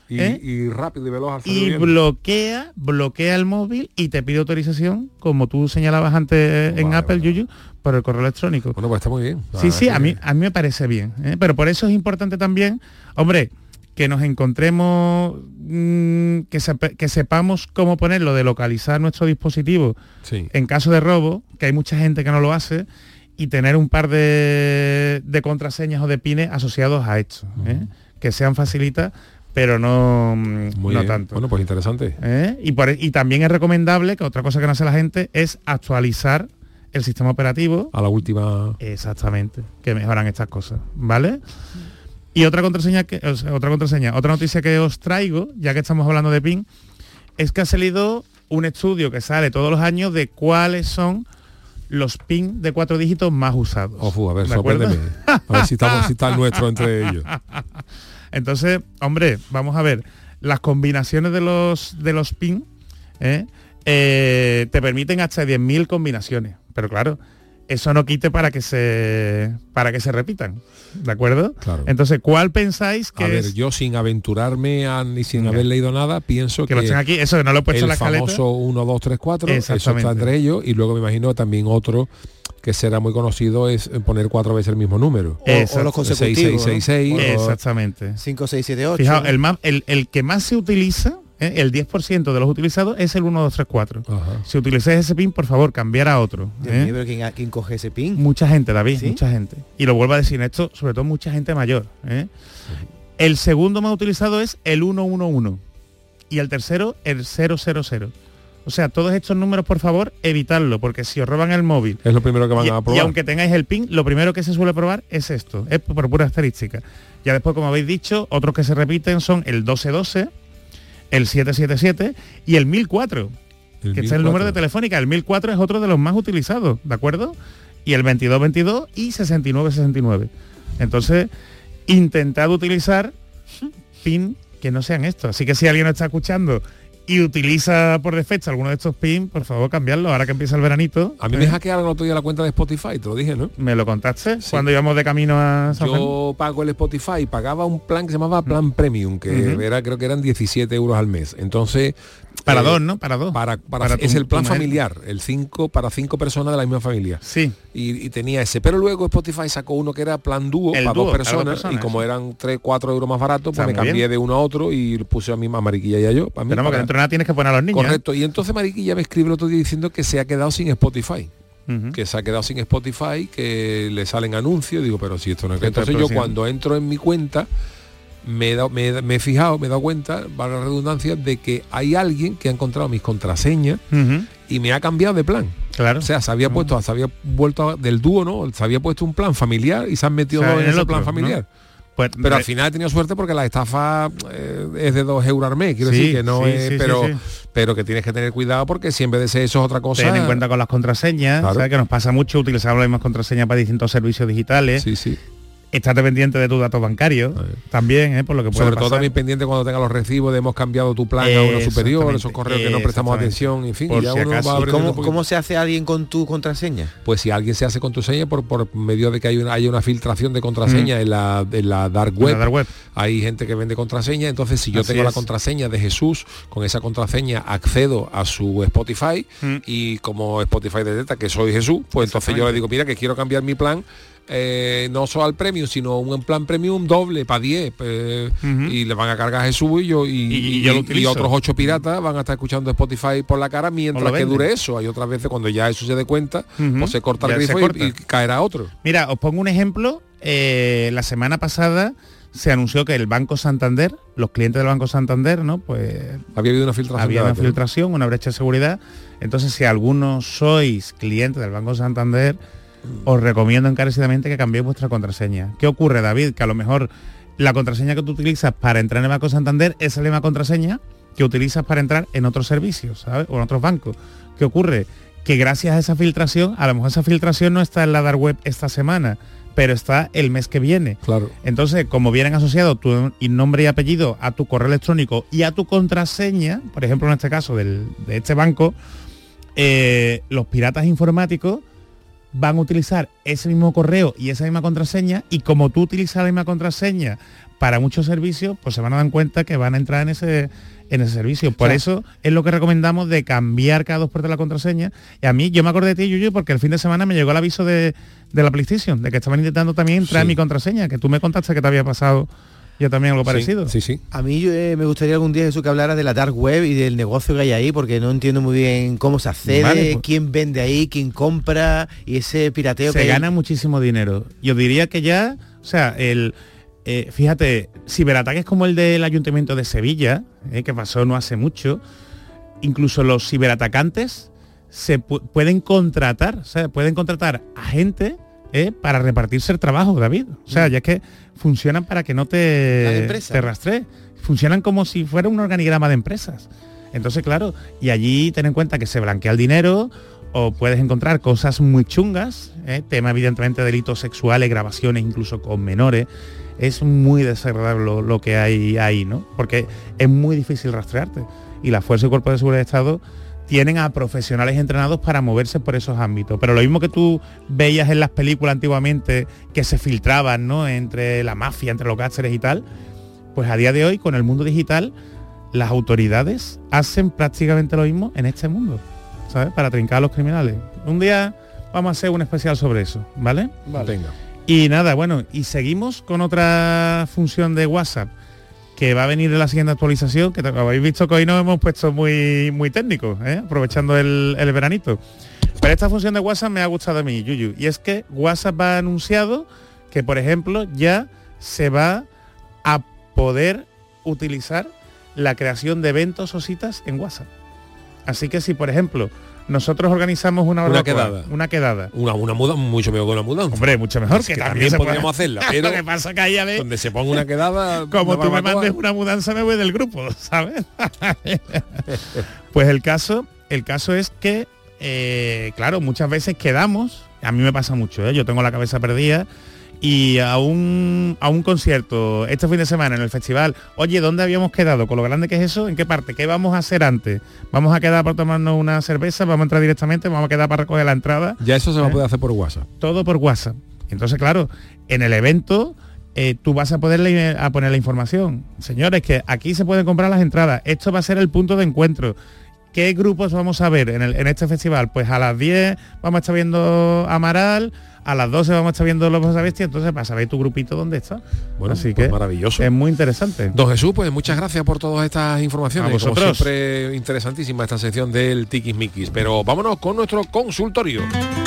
Y, ¿eh? y rápido y veloz al salir y bien. bloquea, bloquea el móvil y te pide autorización, como tú señalabas antes en Vale, Apple, vale. Yuyu, por el correo electrónico. Bueno, pues está muy bien. La Sí, verdad sí, que- a mí, a mí me parece bien. ¿eh? Pero por eso es importante también, hombre, que nos encontremos, mmm, que, sepa- que sepamos cómo ponerlo de localizar nuestro dispositivo Sí. en caso de robo, que hay mucha gente que no lo hace, y tener un par de, de contraseñas o de pines asociados a esto, ¿eh? que sean facilitas, pero no, mm, Muy no bien. tanto. Bueno, pues interesante. ¿eh? Y, por- y también es recomendable, que otra cosa que no hace la gente, es actualizar el sistema operativo. A la última. Exactamente, que mejoran estas cosas, ¿vale? Y otra contraseña, que, o sea, otra contraseña, otra noticia que os traigo, ya que estamos hablando de PIN, es que ha salido un estudio que sale todos los años de cuáles son los PIN de cuatro dígitos más usados. Ofu, a ver, ¿De acuerdo? sorpréndeme. A ver si estamos, si está el nuestro entre ellos. Entonces, hombre, vamos a ver, las combinaciones de los de los PIN ¿eh? Eh, te permiten hasta diez mil combinaciones, pero claro, eso no quite para que se para que se repitan, ¿de acuerdo? Claro. Entonces, ¿cuál pensáis que A ver, es? yo sin aventurarme a- ni sin Venga. haber leído nada, pienso Que que, lo estén aquí, eso no lo he puesto el en la escaleta. famoso uno, dos, tres, cuatro, eso está Exactamente. entre ellos, y luego me imagino también otro que será muy conocido es poner cuatro veces el mismo número. O, o los consecutivos, seis seis seis seis, ¿no? o- Exactamente. cinco, seis, siete, ocho. Fijaos, el, más, el, el que más se utiliza, ¿eh? el diez por ciento de los utilizados es el uno, dos, tres, cuatro. Ajá. Si utilizáis ese PIN, por favor, cambiar a otro. Dios ¿eh? mío, pero ¿quién, quién coge ese PIN? Mucha gente, David, ¿Sí? mucha gente. Y lo vuelvo a decir, esto sobre todo mucha gente mayor. ¿eh? El segundo más utilizado es el uno uno uno y el tercero el cero cero cero. O sea, todos estos números, por favor, evitadlo, porque si os roban el móvil Es lo primero que van y, a y probar. aunque tengáis el PIN, lo primero que se suele probar es esto, es por pura estadística. Ya después, como habéis dicho, otros que se repiten son el doce doce, el siete siete siete y el mil cuatro, El que este es el mil número de cuatro. Telefónica. El mil cuatro es otro de los más utilizados, ¿de acuerdo? Y el veintidós veintidós y sesenta y nueve sesenta y nueve. Entonces, intentad utilizar PIN que no sean estos. Así que si alguien nos está escuchando y utiliza por defecto alguno de estos PIN, por favor cambiarlo ahora que empieza el veranito. A mí ¿eh? me hackearon el otro día la cuenta de Spotify, te lo dije, ¿no? ¿Me lo contaste cuando íbamos de camino a San Juan? Yo pago el Spotify, pagaba un plan que se llamaba Plan Premium, que Ujú. era, creo que eran diecisiete euros al mes. Entonces... Para eh, dos, ¿no? Para dos. Para, para, Para es tu- el plan tu mujer. familiar, el cinco para cinco personas de la misma familia. Sí. Y, y tenía ese. Pero luego Spotify sacó uno que era plan dúo El para dúo, dos para dos personas. personas, y como sí. eran tres, cuatro euros más baratos, pues Está me muy cambié bien. de uno a otro y puse a mi a Mariquilla y a yo. Para mí, Pero no, porque para- dentro de nada tienes que poner a los niños. ¿eh? Correcto. Y entonces Mariquilla me escribe el otro día diciendo que se ha quedado sin Spotify. Ujú. Que se ha quedado sin Spotify, que le salen anuncios. Digo, pero si esto no es... Pero, Entonces pero yo si- cuando entro en mi cuenta, me he, dado- me, he- me he fijado, me he dado cuenta, valga la redundancia, de que hay alguien que ha encontrado mis contraseñas Ujú. y me ha cambiado de plan. Claro. O sea, se había puesto, se había vuelto a- del dúo, ¿no? Se había puesto un plan familiar y se han metido O sea, dos en en el ese otro, plan ¿no? familiar. Pues, Pero al re- final he tenido suerte porque la estafa eh, es de dos euros al mes, quiero Sí, decir que no sí, es, sí, sí, pero, sí. pero que tienes que tener cuidado porque si en vez de ser eso es otra cosa. ten en cuenta con las contraseñas, Claro. ¿sabes? Que nos pasa mucho, utilizamos las mismas contraseñas para distintos servicios digitales. Sí, sí. Estate pendiente de tus datos bancarios también, ¿eh? Por lo que puede Sobre todo pasar. también pendiente cuando tenga los recibos de hemos cambiado tu plan a uno superior, Exactamente, esos correos que no prestamos exactamente. atención, en fin, Por ya si uno acaso. va ¿Y ¿Y aprendiendo cómo, un poquito. cómo se hace alguien con tu contraseña? Pues si alguien se hace con tu seña por, por medio de que hay una, hay una filtración de contraseña Mm. en, la, en la dark En la web, dark web. hay gente que vende contraseña, entonces si yo Así tengo la es. contraseña de Jesús, con esa contraseña accedo a su Spotify Mm. y como Spotify detecta que soy Jesús, pues entonces yo le digo, mira que quiero cambiar mi plan, eh, no solo al premium, sino un plan premium doble para diez eh, Ujú. y le van a cargar a Jesús y yo y, Y- y yo lo y utilizo. otros ocho piratas van a estar escuchando Spotify por la cara mientras lo que venden. dure eso. Hay otras veces cuando ya eso se dé cuenta, Ujú. pues se corta el Ya se grifo y- corta. y, caerá otro. Mira, os pongo un ejemplo. Eh, la semana pasada se anunció que el Banco Santander, los clientes del Banco Santander, ¿no? Pues Había habido una filtración. había de una datos, ¿no? filtración, una brecha de seguridad. Entonces, si algunos sois clientes del Banco Santander, os recomiendo encarecidamente que cambiéis vuestra contraseña. ¿Qué ocurre, David? Que a lo mejor la contraseña que tú utilizas para entrar en el Banco Santander es la misma contraseña que utilizas para entrar en otros servicios, ¿sabes? O en otros bancos. ¿Qué ocurre? Que gracias a esa filtración, a lo mejor esa filtración no está en la dark web esta semana, pero está el mes que viene. Claro. Entonces, como vienen asociados tu nombre y apellido a tu correo electrónico y a tu contraseña, por ejemplo en este caso del, de este banco, eh, los piratas informáticos van a utilizar ese mismo correo y esa misma contraseña, y como tú utilizas la misma contraseña para muchos servicios, pues se van a dar cuenta que van a entrar en ese en ese servicio. Por claro. Eso es lo que recomendamos de cambiar cada dos por tres la contraseña. Y a mí, yo me acordé de ti, Yuyu, porque el fin de semana me llegó el aviso de, de la PlayStation, de que estaban intentando también entrar sí. en mi contraseña, que tú me contaste que te había pasado yo también algo parecido. Sí, sí. A mí eh, me gustaría algún día, Jesús, que hablara de la dark web y del negocio que hay ahí, porque no entiendo muy bien cómo se accede, vale, pues, quién vende ahí, quién compra, y ese pirateo se que gana hay. Muchísimo dinero. Yo diría que ya, o sea, el eh, fíjate, ciberataques como el del Ayuntamiento de Sevilla, eh, que pasó no hace mucho, incluso los ciberatacantes se pu pueden contratar, o sea, pueden contratar a gente eh, para repartirse el trabajo, David. O sea, mm. ya que funcionan para que no te, te rastree. Funcionan como si fuera un organigrama de empresas. Entonces, claro, y allí ten en cuenta que se blanquea el dinero, o puedes encontrar cosas muy chungas, ¿eh? Tema evidentemente de delitos sexuales, grabaciones incluso con menores. Es muy desagradable lo, lo que hay ahí, ¿no? Porque es muy difícil rastrearte. Y la Fuerza y Cuerpo de Seguridad de Estado tienen a profesionales entrenados para moverse por esos ámbitos. Pero lo mismo que tú veías en las películas antiguamente, que se filtraban, ¿no?, entre la mafia, entre los gángsters y tal, pues a día de hoy, con el mundo digital, las autoridades hacen prácticamente lo mismo en este mundo, ¿sabes? Para trincar a los criminales. Un día vamos a hacer un especial sobre eso, ¿vale? Vale. Venga. Y nada, bueno, y seguimos con otra función de WhatsApp que va a venir en la siguiente actualización, que habéis visto que hoy nos hemos puesto muy muy técnicos, ¿eh? Aprovechando el, el veranito. Pero esta función de WhatsApp me ha gustado a mí, Yuyu, y es que WhatsApp ha anunciado que, por ejemplo, ya se va a poder utilizar la creación de eventos o citas en WhatsApp. Así que si, por ejemplo, nosotros organizamos una, una quedada, una quedada, una una mudanza, mucho mejor que una mudanza. Hombre, mucho mejor, es que, que también, también podríamos hacerla, pero lo que pasa que ahí a ver, donde se ponga una quedada, como tú me mandes una mudanza me voy del grupo, ¿sabes? Pues el caso, el caso es que, eh, claro, muchas veces quedamos, a mí me pasa mucho, ¿eh? Yo tengo la cabeza perdida. Y a un, a un concierto este fin de semana en el festival, oye, ¿dónde habíamos quedado? Con lo grande que es eso, ¿en qué parte? ¿Qué vamos a hacer antes? ¿Vamos a quedar para tomarnos una cerveza? ¿Vamos a entrar directamente? ¿Vamos a quedar para recoger la entrada? Ya eso se ¿Eh? va a poder hacer por WhatsApp. Todo por WhatsApp. Entonces, claro, en el evento eh, tú vas a poderle a poner la información. Señores, que aquí se pueden comprar las entradas. Esto va a ser el punto de encuentro. ¿Qué grupos vamos a ver en, el, en este festival? Pues a las diez vamos a estar viendo Amaral, a las doce vamos a estar viendo Lobos de Bestia, entonces para saber tu grupito dónde está. Bueno, así pues que maravilloso. Es muy interesante. Don Jesús, pues muchas gracias por todas estas informaciones. A vosotros. Como siempre, interesantísima esta sección del Tiquismiquis. Pero vámonos con nuestro consultorio.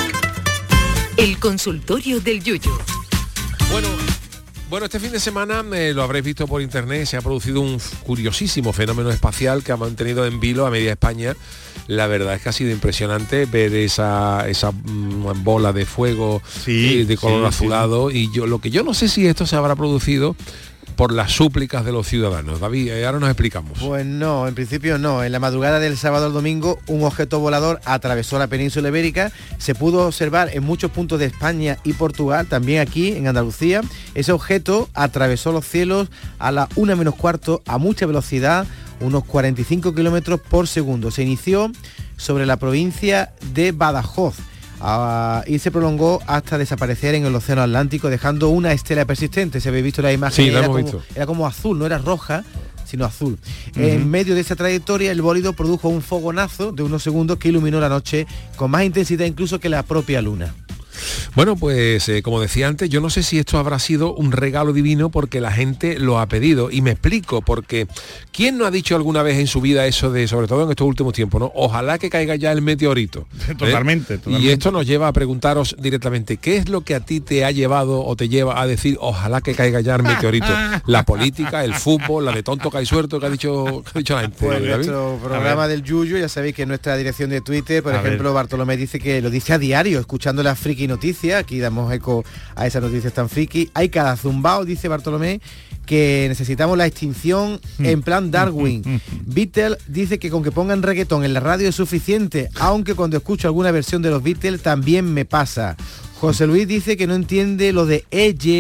El consultorio del Yuyu. Bueno, bueno, este fin de semana, eh, lo habréis visto por internet, se ha producido un curiosísimo fenómeno espacial que ha mantenido en vilo a media España. La verdad es que ha sido impresionante ver esa, esa mm, bola de fuego sí, eh, de color sí, azulado. Sí. Y yo lo que yo no sé si esto se habrá producido por las súplicas de los ciudadanos. David, eh, ahora nos explicamos. Pues no, en principio no. En la madrugada del sábado al domingo, un objeto volador atravesó la península ibérica. Se pudo observar en muchos puntos de España y Portugal, también aquí en Andalucía. Ese objeto atravesó los cielos a la una menos cuarto a mucha velocidad, unos cuarenta y cinco kilómetros por segundo. Se inició sobre la provincia de Badajoz. Uh, y se prolongó hasta desaparecer en el océano Atlántico, dejando una estela persistente. Se había visto la imagen, sí, era, como, visto. era como azul, no era roja, sino azul. Uh-huh. En medio de esa trayectoria, el bólido produjo un fogonazo de unos segundos que iluminó la noche con más intensidad incluso que la propia luna. Bueno, pues eh, como decía antes, yo no sé si esto habrá sido un regalo divino porque la gente lo ha pedido. Y me explico, porque ¿quién no ha dicho alguna vez en su vida eso de, sobre todo en estos últimos tiempos, ¿no? Ojalá que caiga ya el meteorito. Totalmente, ¿eh? totalmente. Y esto nos lleva a preguntaros directamente, ¿qué es lo que a ti te ha llevado o te lleva a decir ojalá que caiga ya el meteorito? La política, el fútbol, la de tonto que hay suelto que ha dicho, que ha dicho la gente. Pues nuestro programa del Yuyu, ya sabéis que en nuestra dirección de Twitter, por a ejemplo, ver. Bartolomé dice que lo dice a diario, escuchando las friki noticias. Aquí damos eco a esas noticias tan friki. Hay cada zumbao, dice Bartolomé, que necesitamos la extinción en plan Darwin. Beatles dice que con que pongan reggaetón en la radio es suficiente, aunque cuando escucho alguna versión de los Beatles también me pasa. José Luis dice que no entiende lo de Elle,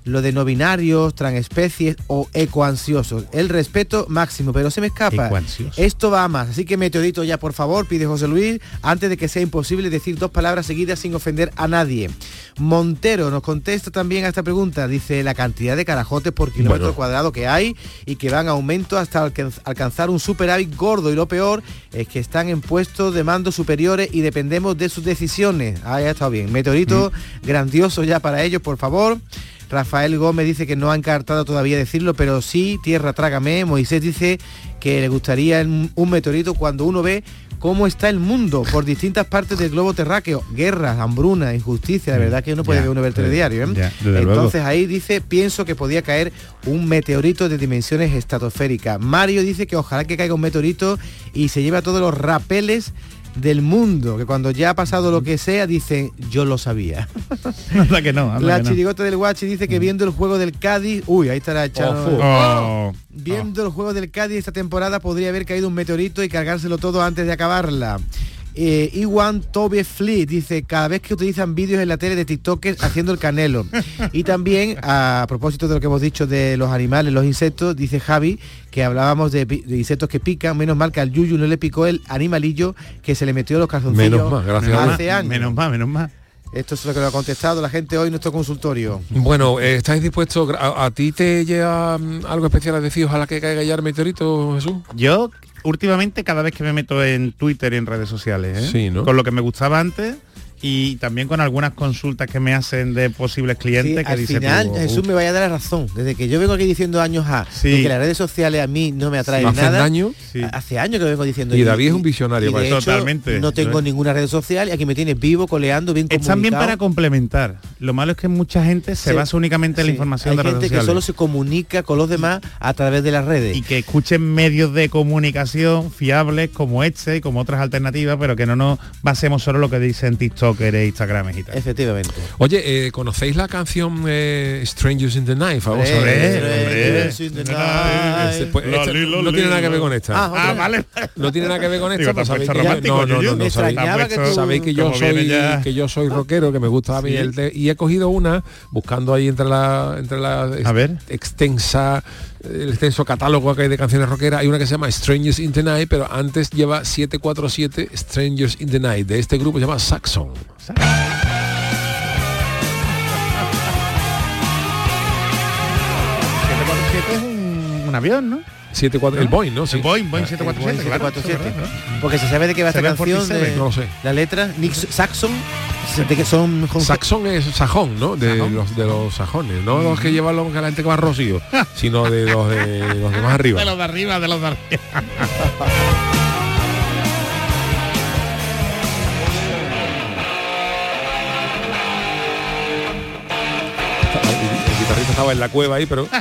lo de no binarios, transespecies o ecoansiosos. El respeto máximo, pero se me escapa. Ecoansioso. Esto va a más. Así que meteorito ya, por favor, pide José Luis, antes de que sea imposible decir dos palabras seguidas sin ofender a nadie. Montero nos contesta también a esta pregunta. Dice la cantidad de carajotes por kilómetro Bueno. cuadrado que hay y que van a aumento hasta alcanz- alcanzar un superávit gordo, y lo peor es que están en puestos de mando superiores y dependemos de sus decisiones. Ah, ya está bien. Meteorito mm. grandioso ya para ellos, por favor. Rafael Gómez dice que no ha encartado todavía decirlo, pero sí, tierra trágame. Moisés dice que le gustaría un meteorito cuando uno ve cómo está el mundo por distintas partes del globo terráqueo. Guerras, hambruna, injusticia, de verdad que uno puede Ya, ver uno ver sí, telediario, ¿eh? ya, desde Entonces luego. ahí dice, pienso que podía caer un meteorito de dimensiones estratosféricas. Mario dice que ojalá que caiga un meteorito y se lleve a todos los rapeles del mundo, que cuando ya ha pasado lo que sea dicen yo lo sabía. Anda que no, anda La que no. chirigota del Guachi dice que viendo el juego del Cádiz, uy, ahí estará echado. Oh, oh. Viendo el juego del Cádiz esta temporada podría haber caído un meteorito y cargárselo todo antes de acabarla. Eh, Iwan Tobe Fleet dice, cada vez que utilizan vídeos en la tele de TikTokers haciendo el canelo. Y también, a propósito de lo que hemos dicho de los animales, los insectos, dice Javi, que hablábamos de, de insectos que pican, menos mal que al Yuyu no le picó el animalillo que se le metió los calzoncillos Menos mal, gracias a hace Dios. años. Menos más, menos más. Esto es lo que lo ha contestado la gente hoy en nuestro consultorio. Bueno, eh, ¿estáis dispuestos? A, a ti te llega mm, algo especial a decir, ojalá que caiga ya el meteorito, Jesús? Yo, últimamente, cada vez que me meto en Twitter y en redes sociales, ¿eh? Sí, ¿no? Con lo que me gustaba antes y también con algunas consultas que me hacen de posibles clientes Sí, que al dicen, final "Uh, Jesús me vaya a dar la razón. Desde que yo vengo aquí diciendo años a Sí. de que las redes sociales a mí no me atraen ¿Hacen nada. daño? Sí. Hace años que lo vengo diciendo. Y David es un visionario, y de parece. hecho, Totalmente. no tengo Eso es. ninguna red social y aquí me tienes vivo, coleando, bien comunicado. Están bien para complementar. Lo malo es que mucha gente se Sí. basa únicamente en la Sí, información hay de redes gente que sociales. solo se comunica con los demás a través de las redes. Y que escuchen medios de comunicación fiables como este y como otras alternativas, pero que no nos basemos solo en lo que dicen TikTokers e Instagram y tal. Efectivamente. Oye, eh, ¿conocéis la canción eh, Strangers in the Night? Vamos a ver. Strangers in the night. Este, pues, esta no tiene nada que ver con esta. Ah, otra. Ah, vale. No tiene nada que ver con Digo, esta. te has Sabéis puesto que yo- romántico, no, no, no, Yuyu. no, Me sabéis, extrañaba que tú- sabéis que yo como viene soy ya- que yo soy rockero, que me gusta a mí Sí. el te- y he cogido una buscando ahí entre la entre la ex- A ver. extensa el extenso catálogo que hay de canciones rockeras. Hay una que se llama Strangers in the Night, pero antes lleva siete cuatro siete Strangers in the Night de este grupo, se llama Saxon. siete cuatro siete es un, un avión, ¿no? siete cuatro el Boeing, ¿no? Sí. El Boeing, Boeing siete cuatro siete, Boeing claro, siete cuatro siete. eso es verdad, ¿no? Porque se sabe de qué va esta seven canción, forty-seven, de no lo sé. la letra. Nick Saxon, de que son con- Saxón es sajón, ¿no? De Sajón. los de los sajones, no los que llevan los, la gente que va a Rocío, sino de los de los de más arriba. De los de arriba, de los de arriba. El guitarrista estaba en la cueva ahí, pero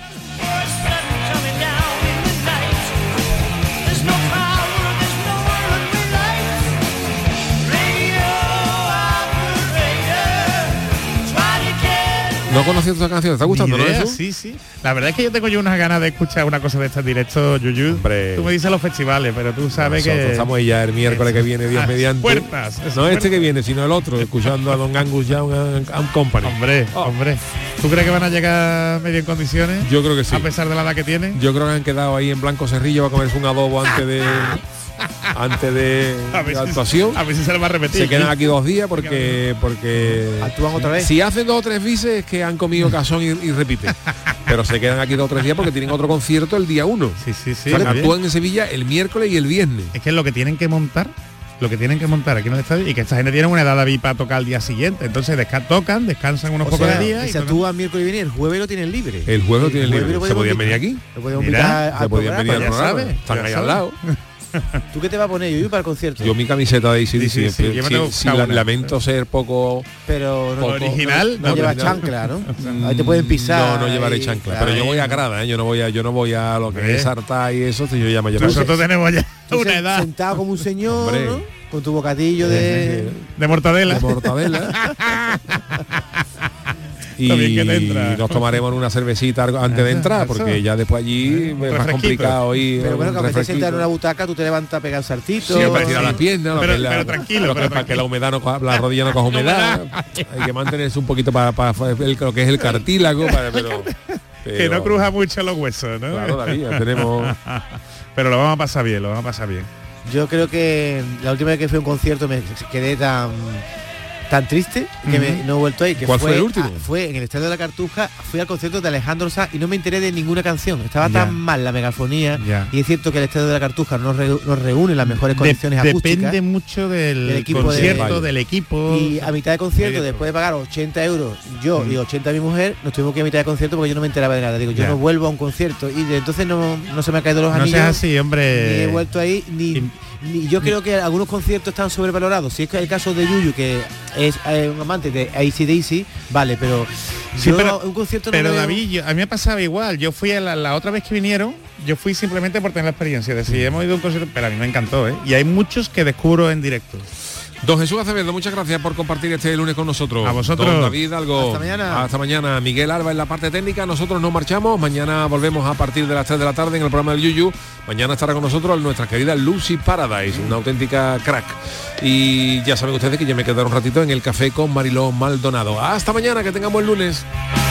no conocía esta canción. ¿Te está gustando, Ni no idea, eso? sí, sí. La verdad es que yo tengo yo unas ganas de escuchar una cosa de estas directos, Yuyu. Hombre. Tú me dices los festivales, pero tú sabes Nosotros que... estamos ahí ya el miércoles que viene, Dios Ah, mediante. puertas, esas no este puertas. que viene, sino el otro, escuchando a Don Angus Young and, and Company. Hombre, Oh. hombre. ¿Tú crees que van a llegar medio en condiciones? Yo creo que sí. A pesar de la edad que tienen. Yo creo que han quedado ahí en Blanco Cerrillo va a comerse un adobo antes de antes de A ver la si- actuación. A ver si se le va a repetir. Se quedan aquí dos días porque porque actúan otra vez. si hacen dos o tres veces es que han comido cazón y, y repiten. Pero se quedan aquí dos o tres días porque tienen otro concierto el día uno. Sí, sí, sí. O sea, que está bien. actúan en Sevilla el miércoles y el viernes. Es que es lo que tienen que montar, lo que tienen que montar aquí en el estadio, y que esta gente tiene una edad David para tocar al día siguiente. Entonces desca tocan, descansan unos O pocos sea, de días. que y se tocan- actúa miércoles y viernes, el jueves lo tienen libre. El juego tiene El libre. jueves lo Se podemos podían venir invitar- aquí. Lo podemos Mira, invitar al Se podían programa, venir al ya programa. sabes, Están ya ahí al sabes. lado. ¿Tú qué te vas a poner, Yuyu, para el concierto? Yo mi camiseta de A C D C. Sí, sí, sí, yo me tengo que sí, buscar la- una. lamento ser poco Pero no, Poco. Original, no, no, lleva original. chancla, ¿no? Ahí te pueden pisar. No, no llevaré y- chancla. claro. Pero yo voy a grada, ¿eh? Yo no voy a, yo no voy a lo que Hombre. es sarta y eso, yo ya me llevo. Nosotros tenemos ya Tú una sen- edad Sentado como un señor, Hombre. ¿no? Con tu bocadillo de... de mortadela. de mortadela. y Lo bien que te entra. nos tomaremos una cervecita antes de entrar, porque ya después allí es más complicado ir. Pero bueno, un cuando te refresquito. sientas en una butaca, tú te levantas a pegar saltitos. Sí, para tirar las piernas, Pero- lo que la- pero tranquilo, lo que- pero para que la humedad no coja, la rodilla no coja humedad. Hay que mantenerse un poquito para, para el- lo que es el cartílago, para, pero, Que pero- no cruja mucho los huesos, ¿no? Claro, David, ya tenemos. Pero lo vamos a pasar bien, lo vamos a pasar bien. Yo creo que la última vez que fui a un concierto me quedé tan tan triste que me- Ujú. no he vuelto ahí. Que ¿Cuál fue el último? a- fue en el Estadio de la Cartuja, fui al concierto de Alejandro Sanz y no me enteré de ninguna canción. Estaba Ya. tan mal la megafonía. Ya. Y es cierto que el Estadio de la Cartuja nos, re- nos reúne las mejores De- condiciones acústicas. depende mucho del, del equipo de- concierto, Vale. del equipo. Y a mitad de concierto, Medio- después de pagar ochenta euros yo Mm. y ochenta mi mujer, nos tuvimos que ir a mitad de concierto porque yo no me enteraba de nada. Digo, yo Ya. no vuelvo a un concierto. Y de entonces no, no se me han caído los No anillos. seas así, hombre. Ni he vuelto ahí, ni, ni- yo creo que algunos conciertos están sobrevalorados. Si es que el caso de Yuyu, que es eh, un amante de A C D C, vale, pero Sí, yo pero, un concierto no pero veo- David, yo- a mí me pasaba igual. Yo fui a la, la otra vez que vinieron, yo fui simplemente por tener la experiencia. De si hemos ido a un concierto, pero a mí me encantó, ¿eh? Y hay muchos que descubro en directo. Don Jesús Acevedo, muchas gracias por compartir este lunes con nosotros. A vosotros. Don David Algo. Hasta mañana. Hasta mañana. Miguel Alba en la parte técnica. Nosotros nos marchamos. Mañana volvemos a partir de las tres de la tarde en el programa del Yuyu. Mañana estará con nosotros nuestra querida Lucy Paradise, una auténtica crack. Y ya saben ustedes que yo me quedaré un ratito en el café con Mariló Maldonado. Hasta mañana, que tengamos el lunes.